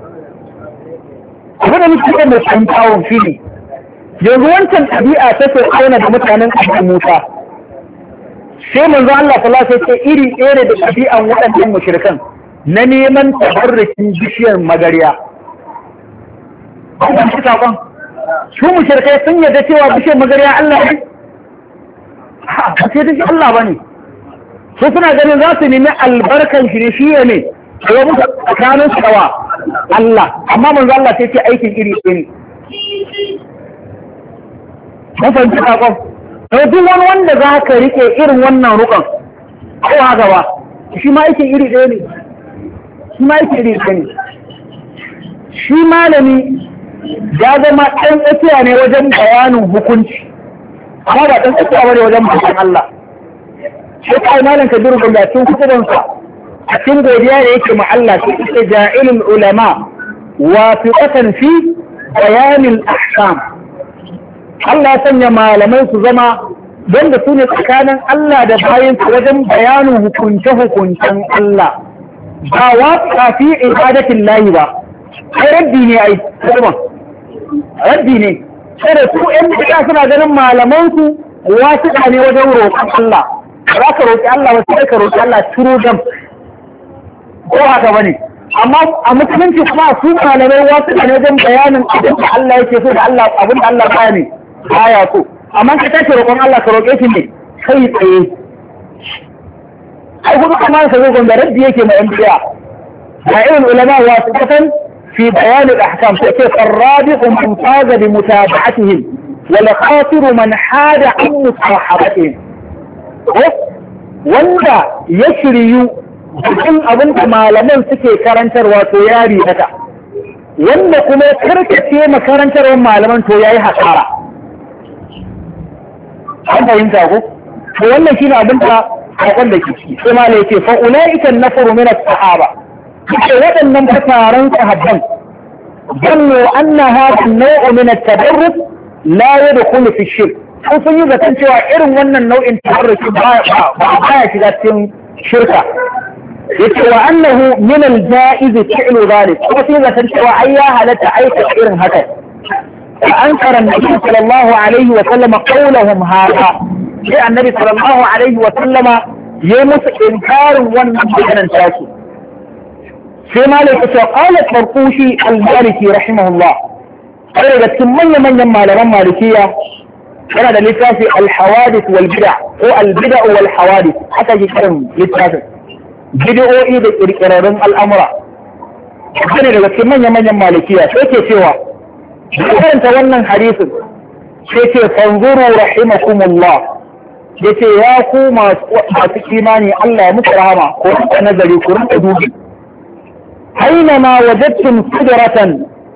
abin da muke da mutum tawon shi ne yanzu wancan ɗabi'a ta ce auna da mutanen annabi Musa sai manzo Allah sallallahu alaihi wasallam iri ɗaya da ɗabi'an waɗannan mushrikan na neman tabarrukin bishiyar magariya an shi sakon su mushrikai sun yarda cewa bishiyar magariya Allah ne ba sai da shi Allah ba ne su suna ganin za su nemi albarkan shi ne shi ne ga musu tsakanin su dawa Allah amma manzo Allah sai ce aikin iri ɗaya ne mun fahimci sakon to duk wani wanda za ka rike irin wannan rukan ko haka ba shi ma aikin iri ɗaya ne shi ma aikin iri ɗaya ne shi malami ya zama ɗan tsakiya ne wajen bayanin hukunci amma ba ɗan tsakiya bane wajen bayan Allah sai kai malam Kabiru Gombe cikin kutubansa a cikin godiya da yake ma Allah sai yake ja'ilul ulama wa fiqatan fi bayanil ahkam Allah ya sanya malamai su zama don da su ne tsakanin Allah da bayansa wajen bayanin hukunce-hukuncen Allah ba waƙa fi ibadatin lahi ba ai raddi ne ai kuma raddi ne sai da su ƴan bid'a suna ganin malamansu wasiƙa ne wajen roƙon Allah za ka roƙi Allah ba sai ka roƙi Allah turu dam ko haka bane amma a musulunci kuma su malamai wasiƙa ne wajen bayanin abin da Allah yake so da Allah abin da Allah baya ne baya so amma ka tashi roƙon Allah ka roƙe shi ne kai tsaye ai kuma kamar ka zo gonda raddi yake ma ƴan bid'a ja'ilul ulama wasiqatan في بيان الأحكام فالرابع من فاز بمتابعتهم والخاسر من حاد عن مصاحبتهم wanda ya shiryu cikin abin da malaman suke karantarwa to ya rihata wanda kuma ya karkace makarantarwar malaman to ya yi hasara an fahimta ko to wannan shine abin da sakon da ke ciki sai malai yake fa ulaika nafaru min as-sahaba ke waɗannan taron sahabban zannu anna hadha an-naw'u min at-tabarruk la yadkhulu fi ash-shirk ko sun yi zaton cewa irin wannan nau'in tabarruki ba ya shiga cikin shirka yace wa annahu min al-ja'iz fi'lu dhalik ko sun yi zaton cewa ai ya halatta aikata irin haka فأنكر النبي صلى الله عليه وسلم قولهم هذا sai annabi sallallahu alaihi wa sallama ya musu inkarin wannan maganar tasu sai malai ta ce qala tarqushi al-maliki rahimahullah sai daga cikin manyan malaman malikiya yana da littafi al-hawadith wal bid'a ko al-bid'a wal hawadith haka ke kiran littafin bid'o'i da kirkirarrun al'amura sai daga cikin manyan malikiya sai ke cewa karanta wannan hadisin sai ce fanzuru rahimakumullah yace ya ku masu imani Allah ya muku rahama ko rinka nazari ku rinka dubi haina ma wajadtum sidratan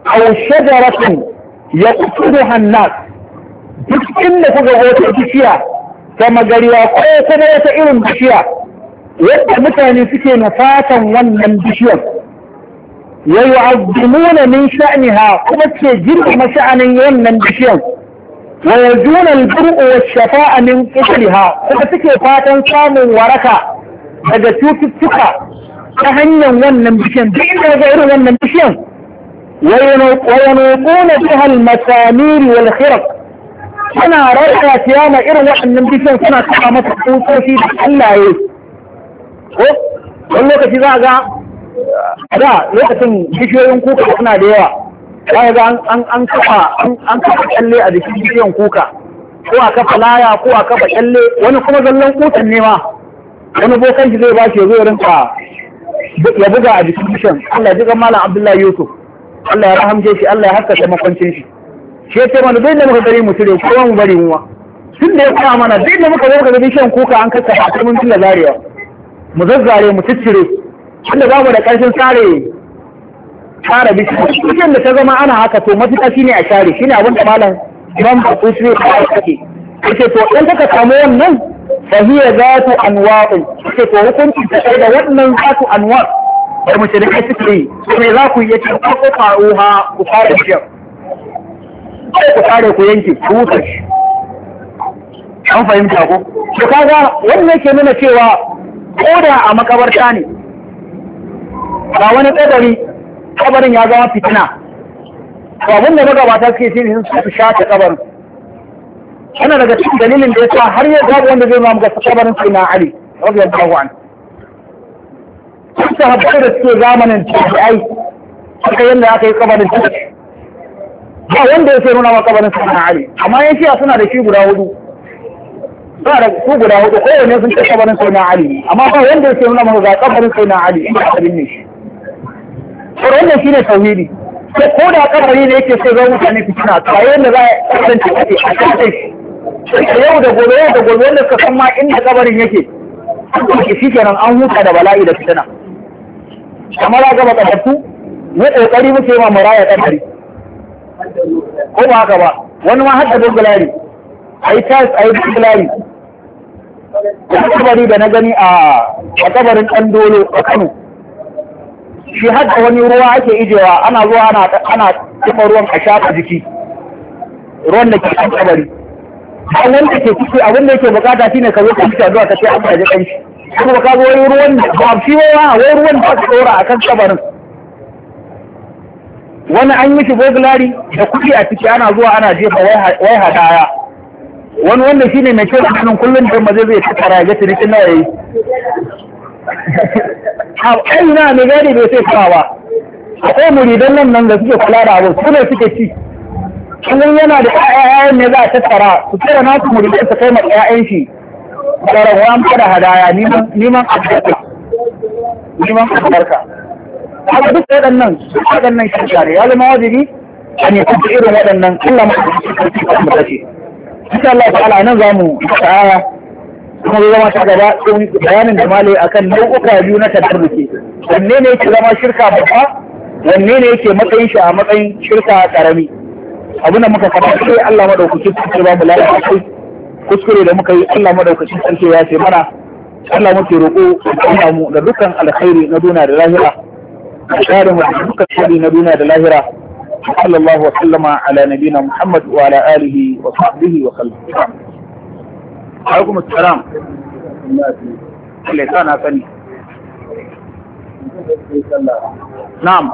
aw shajaratin yaqtuduha an-nas duk inda kuka ga wata bishiya ta magariya ko kuma wata irin bishiya yadda mutane suke nufatan wannan bishiyar wa yu'azzimuna min sha'niha kuma ke girma sha'anin wannan bishiyar wa yajuna al-bur'u wash-shafa'a min qitliha kuma suke fatan samun waraka daga cututtuka ta hanyar wannan bishiyar duk inda ga irin wannan bishiyar wa yanuquna biha al-masamir wal-khirq suna rarra tiyama irin waɗannan bishiyar suna kama masa tsofofi da Allah ya yi ko wani lokaci za a ga a da lokacin bishiyoyin kuka suna da yawa za ga an kafa kyalle a jikin bishiyan kuka ko a kafa laya ko a kafa kyalle wani kuma zallon kutan ne ma wani bokan shi zai ba shi zai rinka ya buga a jikin bishiyan Allah ya jiga malam Abdullahi Yusuf Allah ya rahamce shi Allah ya haskaka makwancin shi shi ya ce mana duk da muka gari mu cire kowa mu bari muwa tun da ya kawo mana duk da muka zo ga bishiyan kuka an kakkafa a mun tilla zarewa mu zazzare mu ciccire tunda babu da ƙarshen share bishiyar da ta zama ana haka to mafita shine a share shine abin da malam Imam Bukhari ya kake yace to in kuka samu wannan fa hiya zatu anwa'in yace to hukunci ta da wannan zatu anwa' da mu da kai suke yi me za ku yi yace ko fa'uha ku fara bishiyar ku fare ku yanke ku wuce an fahimta ko to kaga wannan yake nuna cewa koda a makabarta ne ba wani kabarin ya zama fitina abin da magabata suke ce su shata kabarin ana daga cikin dalilin da ya sa har yau babu wanda zai mamu ga kabarin sai na Ali radiyallahu anhu sun habbar da suke zamanin tabi'ai aka yanda aka yi kabarin tabi'ai ba wanda ya sai nuna ma kabarin sai na Ali amma yan shiya suna da shi guda hudu suna da su guda hudu kowanne sun ce kabarin sai na Ali amma ba wanda ya sai nuna ma ga kabarin sai na Ali inda aka binne shi wannan shine tauhidi sai ko da kabari ne yake sai ga mutane fitina to yayin da za a kasance ake a cikin shi yau da gobe wanda suka san ma inda kabarin yake shi kenan an huta da bala'i da fitina kamar ga makabartu mu kokari muke ma muraya kabari ko ba haka ba wani ma hadda burglari ai burglari kabari da na gani a kabarin dan dolo a Kano shi hadda wani ruwa ake ijewa ana zuwa ana tufa ruwan a shafa jiki ruwan da ke kan kabari an wanda ke ciki abin da yake bukata shine ka zo ka fita zuwa ka ce an kaje kanshi kuma ka ga wani ruwan ba shi wai ruwan da aka dora akan kabarin wani an yi shi burglary da kuɗi a ciki ana zuwa ana jefa wai hadaya wani wanda shine mai kyau nan kullum da maze zai tattara ga tirikin nawa yayi ai na ne gari bai sai fara ba akwai muridan nan da suke kula da abu su ne suke ci kullum yana da ƴaƴan ne za a tattara su tsira na su muridan su kai ma ƴaƴan shi tsaron wani fada hadaya neman albarka haka duk waɗannan shirka ne ya zama wajibi a ne kuma irin waɗannan Allah ma su tace insha Allah ta'ala nan zamu ta'aya kuma zai zama ta gaba bayanin da malai akan nau'uka biyu na tadarruki wanne ne yake zama shirka babba wanne ne yake matsayin shi a matsayin shirka karami abin da muka faɗa sai Allah madaukakin sarki ba mu lafiya kuskure da muka yi Allah madaukakin sarki ya ce mana Allah muke roƙo Allah mu da dukkan alkhairi na duniya da lahira kare mu da dukkan alkhairi na duniya da lahira sallallahu wa sallama ala nabina Muhammad wa ala alihi wa sahbihi wa sallam alaikum assalam Allah ya na sani na'am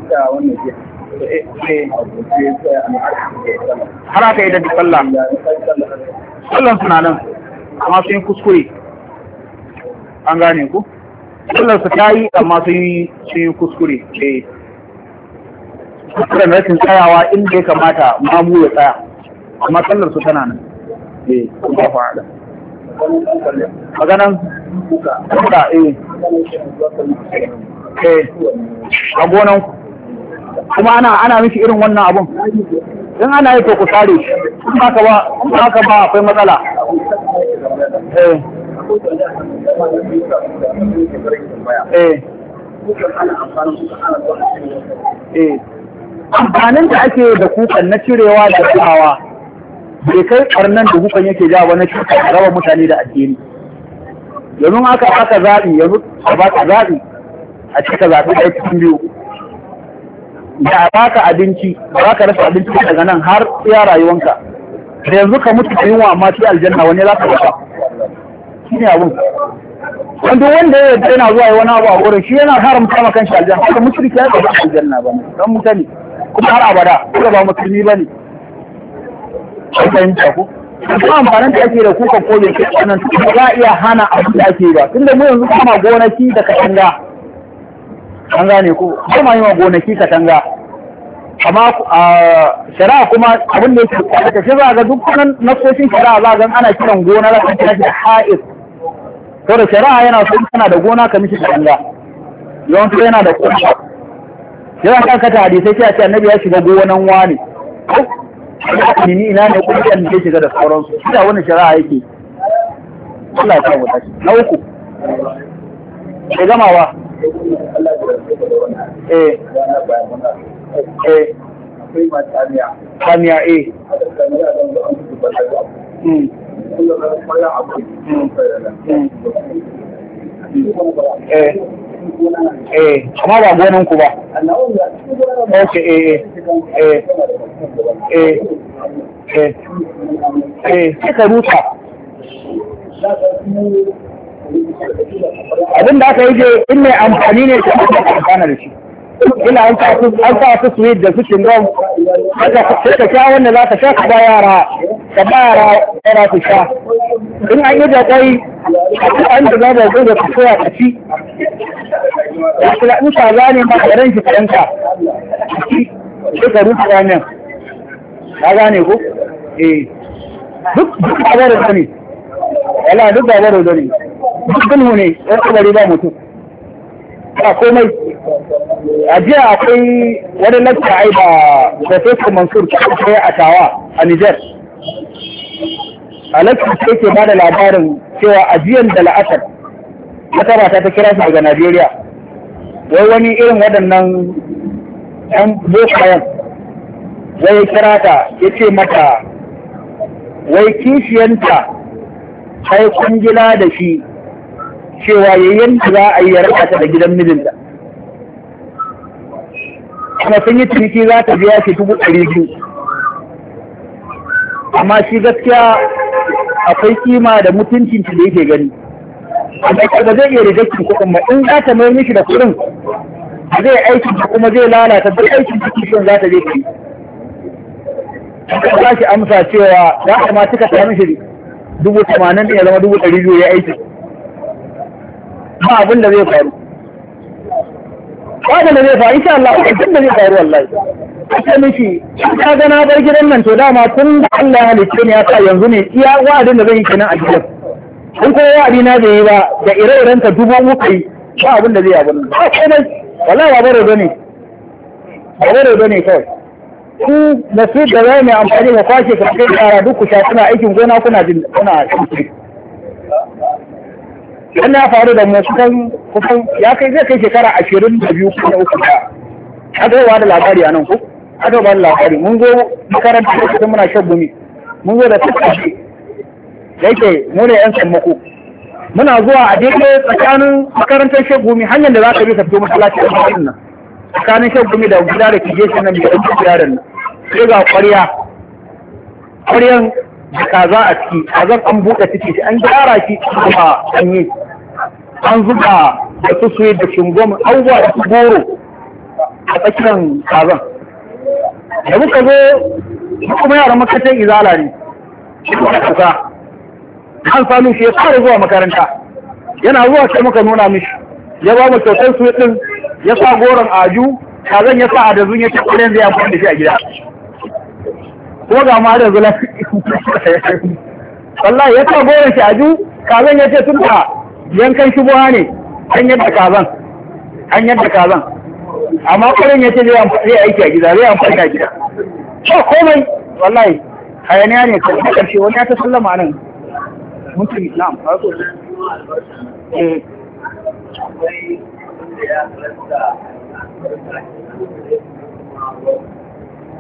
har aka yi da sallah sallan suna nan amma sun yi kuskure an gane ku sallar su ta yi amma sun yi kuskure kuskuren rashin tsayawa inda ya kamata mamu ya tsaya amma sallar su tana nan ba fa'ada maganan kuka a gonan kuma ana miki irin wannan abun in ana yi to ku tare shi kuma haka ba akwai matsala amfanin da ake da kukan na cirewa da tsawa bai kai karnan da kukan yake ja wani cikin raba mutane da addini. Yanzu aka zaɓi, yanzu a baka zaɓi a cika zaɓi ɗaya cikin biyu. Da a baka abinci, ba za ka rasa abinci daga nan har iya rayuwanka. Da yanzu ka mutu da yunwa amma sai aljanna wani za ka rasa. Shi ne abun. Wanda ya yarda yana zuwa yi wani abu a wurin shi yana haramta ma kanshi aljanna. Haka mushriki ya ba aljanna ba ne. Dan mutane kuma har abada kuma ba musulmi ba ne. An fahimta ku? Kuma amfanin da ake da kuka ko bai kai wannan ba za a iya hana abin da ake ba. Tunda mu yanzu kuma gonaki da katanga. An gane ko? Kuma yi wa gonaki katanga. Amma shari'a kuma abin da yake da shi za ga dukkanin nasoshin shari'a za ga ana kiran gona za ka kira shi da ha'is. To da shari'a yana so kana da gona ka mishi katanga. Yawanci yana da kuma. Yawan kakata hadisai sai a ce annabi ya shiga gonan wani. Ni ina ne kuma kan ke shiga da sauransu. Shi da wani shari'a yake. Allah ya kawo tashi. Na uku. Sai gamawa. Samiya amma ba gonan ku ba. Ok, suka rusa. Abin da aka yi je in mai amfani ne ta amfana da shi. Ina an sa su suwit da su cingom, sai ka sha wanda za ka sha ka ba yara su sha. In an yi da kwai, an da za da zo da ka soya ka ci. In ka zane ma da ranki ka yanka, sai ka rufe ranar. Ka gane ko? Duk abarar da ne. Wala duk abarar da ne. Duk gulhu ne, ɗan kabari ba mutum. Ba komai. A jiya akwai wani lakta ai da Professor Mansur kai a Tawa a Niger. A lakta sai ke ba da labarin cewa ajiyan da la'asar wata mata ta kira shi daga Najeriya. Wai wani irin waɗannan ‘yan bokayen wai ya kira ta ya ce mata wai kishiyanta sai kungila da shi cewa yayin da za a yi yarda ta da gidan mijinta. Kuma sun yi ciniki za ta biya shi 200,000. Amma shi gaskiya akwai kima da mutuncin da yake gani. Amma ba zai iya rigakin kuɗin ba in za ta mai mishi da kuɗin zai aikin da kuma zai lalata duk aikin da kishin za ta je ki. Ka za shi amsa cewa za a ma cika ta mishi 80,000 ya zama 200,000 ya aiki. Ba abin da zai faru. Ba da zai faru, insha Allah, abin da zai faru wallahi. Aka mishi, ka ga na bar gidan nan to dama tun da Allah ya halicce ne ya sa yanzu ne iya wa'adin da zai yi kenan a gidan. In kuma wa'adi na bai yi ba da ire-iren ka dubu muka yi ba abin da zai abin. Ba komai, wallahi ba bare bane. Ba bare bane kawai. Ku da su da zai mai amfani da kwashe ka kai tsara duk ku sha kuna aikin gona kuna jin kuna cikin. Wannan ya faru da mu kusan ya kai zai kai shekara 22 ko 3 ba. Adawa da labari a nan ko? Adawa da labari mun zo makaranta da kuma muna shan gumi. Mun zo da tsakashi. Yake mu ne yan sammako. Muna zuwa a daidai tsakanin makarantar shan gumi hanyar da za ka bi ka fito masallaci a cikin nan. Tsakanin shan gumi da gida da kije shi nan da ɗan yaran nan. Sai ga ƙwaryan da kaza a ciki, kazan an buɗe ciki shi an gyara shi kuma an yi. An zuba da su suyi da shingom abubuwa da su goro a tsakiyar kazan. Da muka zo kuma yaran makarantar izala ne. Kasa. An sanu shi ya fara zuwa makaranta. Yana zuwa sai muka nuna mishi. Ya ba mu kyautar su ɗin ya sa goron aju, kazan ya sa a da zun ya ce ƙulen zai amfani da shi a gida. Ko ga ma da zula. Wallahi ya sa goron shi aju, kazan ya ce tun da yankan shubuha ne, an yadda kazan. Amma ƙulen ya ce zai aiki a gida, zai amfani a gida. Ko komai, wallahi, hayaniya ne kan ƙarshe wani ya ta sallama nan. Mutum, na'am, ba so.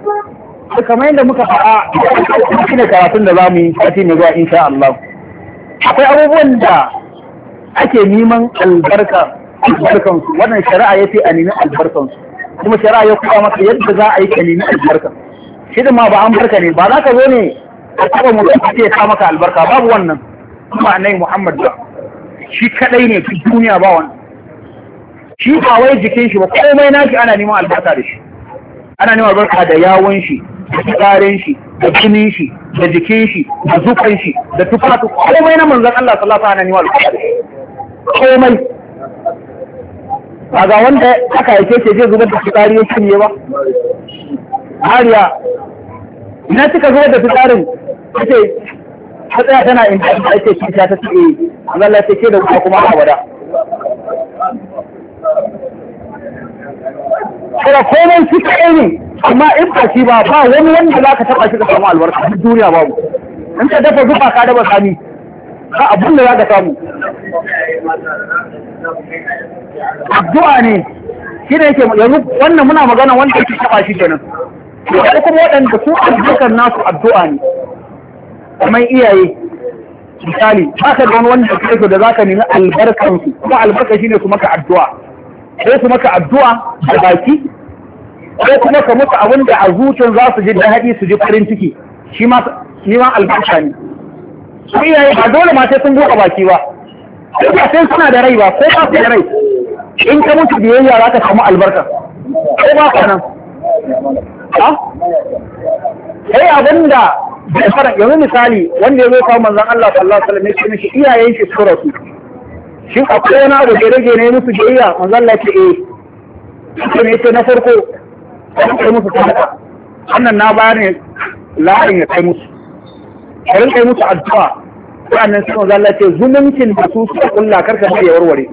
kamar yadda muka faɗa shi ne karatun da za mu yi sati mai zuwa insha Allah. Akwai abubuwan da ake neman albarkansu, wannan shari'a ya ce a nemi albarkansu, kuma shari'a ya kuma maka yadda za a yi ka nemi albarkan. Shi da ma ba an barka ne, ba za ka zo ne a taɓa mutum ka ce ka maka albarka, babu wannan. Kuma annabi Muhammad ba, shi kaɗai ne fi duniya ba wannan. Shi ba wai jikin shi ba, komai nashi ana neman albarka da shi. Ana neman albarka da yawon shi, da fitsarin shi, da jinin shi, da jikin shi, da zukan shi, da tufatu, komai na manzon Allah sallallahu alaihi wasallam ana neman albarka da shi. Komai. Ba ga wanda aka yake ce zai zubar da fitsari ya cinye ba. Hariya, ina kika zubar da fitsarin, kace ta tsaya tana in ta ce kisha ta ce Allah ya ce da kuma abada. Kuma komai shi kaɗai ne, amma in ba shi ba wani wanda za ka taɓa shi ka samu albarka duk duniya babu. In ka dafa zuba ka dafa sami, ba abin da za ka samu. Addu'a ne, shi ne yake yanzu wannan muna magana wanda yake taɓa shi kenan. Ko kuma waɗanda su albarkar nasu addu'a ne, kamar iyaye. Misali, ba ka da wani wanda ke da za ka nemi albarkansu, kuma albarka shi ne su maka addu'a. Sai su maka addu'a da baki, ko kuma ka musu abin da a zuciyar za su ji daɗi su ji farin ciki, shi ma albarka ne. Su iyaye ba dole ma sai sun buɗe baki ba, ba sai suna da rai ba, ko ba su da rai. In ka mutu biyayya za ka samu albarka, ko ba ka nan. Sai abin da bai fara, yanzu misali wanda ya zo kawo manzan Allah sallallahu alaihi wasallam ya ce mishi iyayen shi su rasu. Shin akwai wani abu da rage ne musu biyayya manzo Allah ce shi ne ce na farko an kai musu sadaka wannan na bayar ne la'in ya kai musu karin kai musu addu'a sannan sai manzo Allah ce zumuncin da su suka kulla karka sai ya warware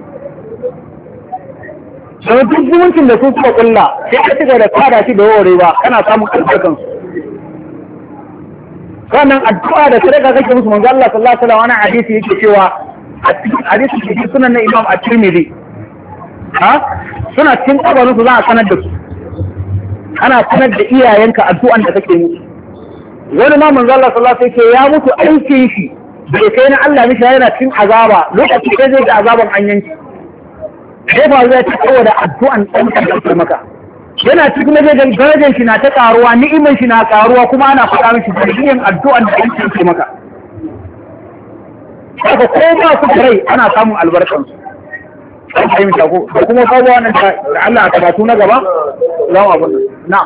sai duk zumuncin da su suka kulla sai ka tiga da fada shi da warware ba kana samun albarkan su sannan addu'a da sadaka kake musu manzo Allah sallallahu alaihi wasallam wani hadisi yake cewa hadisi cikin sunan na Imam At-Tirmidhi suna cikin kabarin su za a sanar da su ana sanar da iyayenka addu'an da kake musu wani ma manzo Allah sallallahu alaihi wasallam ya mutu aikin shi bai kai na Allah mishi yana cikin azaba lokaci sai zai ga azaban an yanki sai ba zai ta kawo da addu'an ɗanka da ke maka yana cikin najejen darajar shi na ta karuwa ni'imar shi na karuwa kuma ana faɗa mishi dalilin addu'an da ɗanka ke maka haka ko ba su rai ana samun albarkan su an fahimta ko da kuma babu wannan da Allah a karatu na gaba za mu abun na'am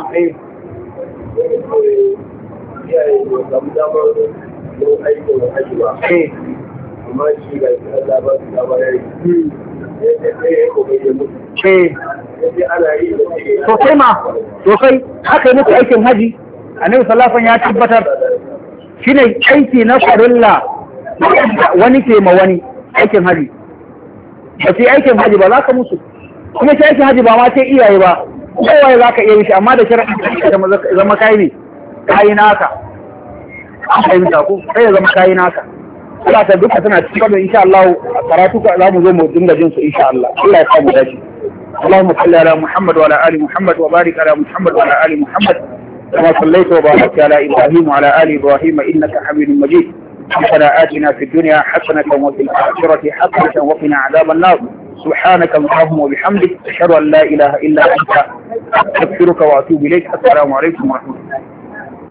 sosai ma sosai aka yi muku aikin haji annabi sallallahu alaihi wasallam ya tabbatar shine aiki na farilla wani ke ma wani aikin haji ba sai aikin haji ba za ka musu kuma sai aikin haji ba ma sai iyaye ba kowaye za ka iya mishi amma da sharaɗin da zama kayi ne kayi naka an fahimta ku sai ya zama kayi naka Allah ta duka suna cikin da insha Allah a karatu ka za mu zo mu dinga jin su insha Allah Allah ya samu dace اللهم صل على محمد وعلى آل محمد وبارك على محمد وعلى آل محمد كما صليت وباركت على إبراهيم وعلى آل إبراهيم إنك حميد مجيد ربنا آتنا في الدنيا حسنة وفي الآخرة حسنة وقنا عذاب النار سبحانك اللهم وبحمدك أشهد أن لا إله إلا أنت أستغفرك وأتوب إليك السلام عليكم ورحمة الله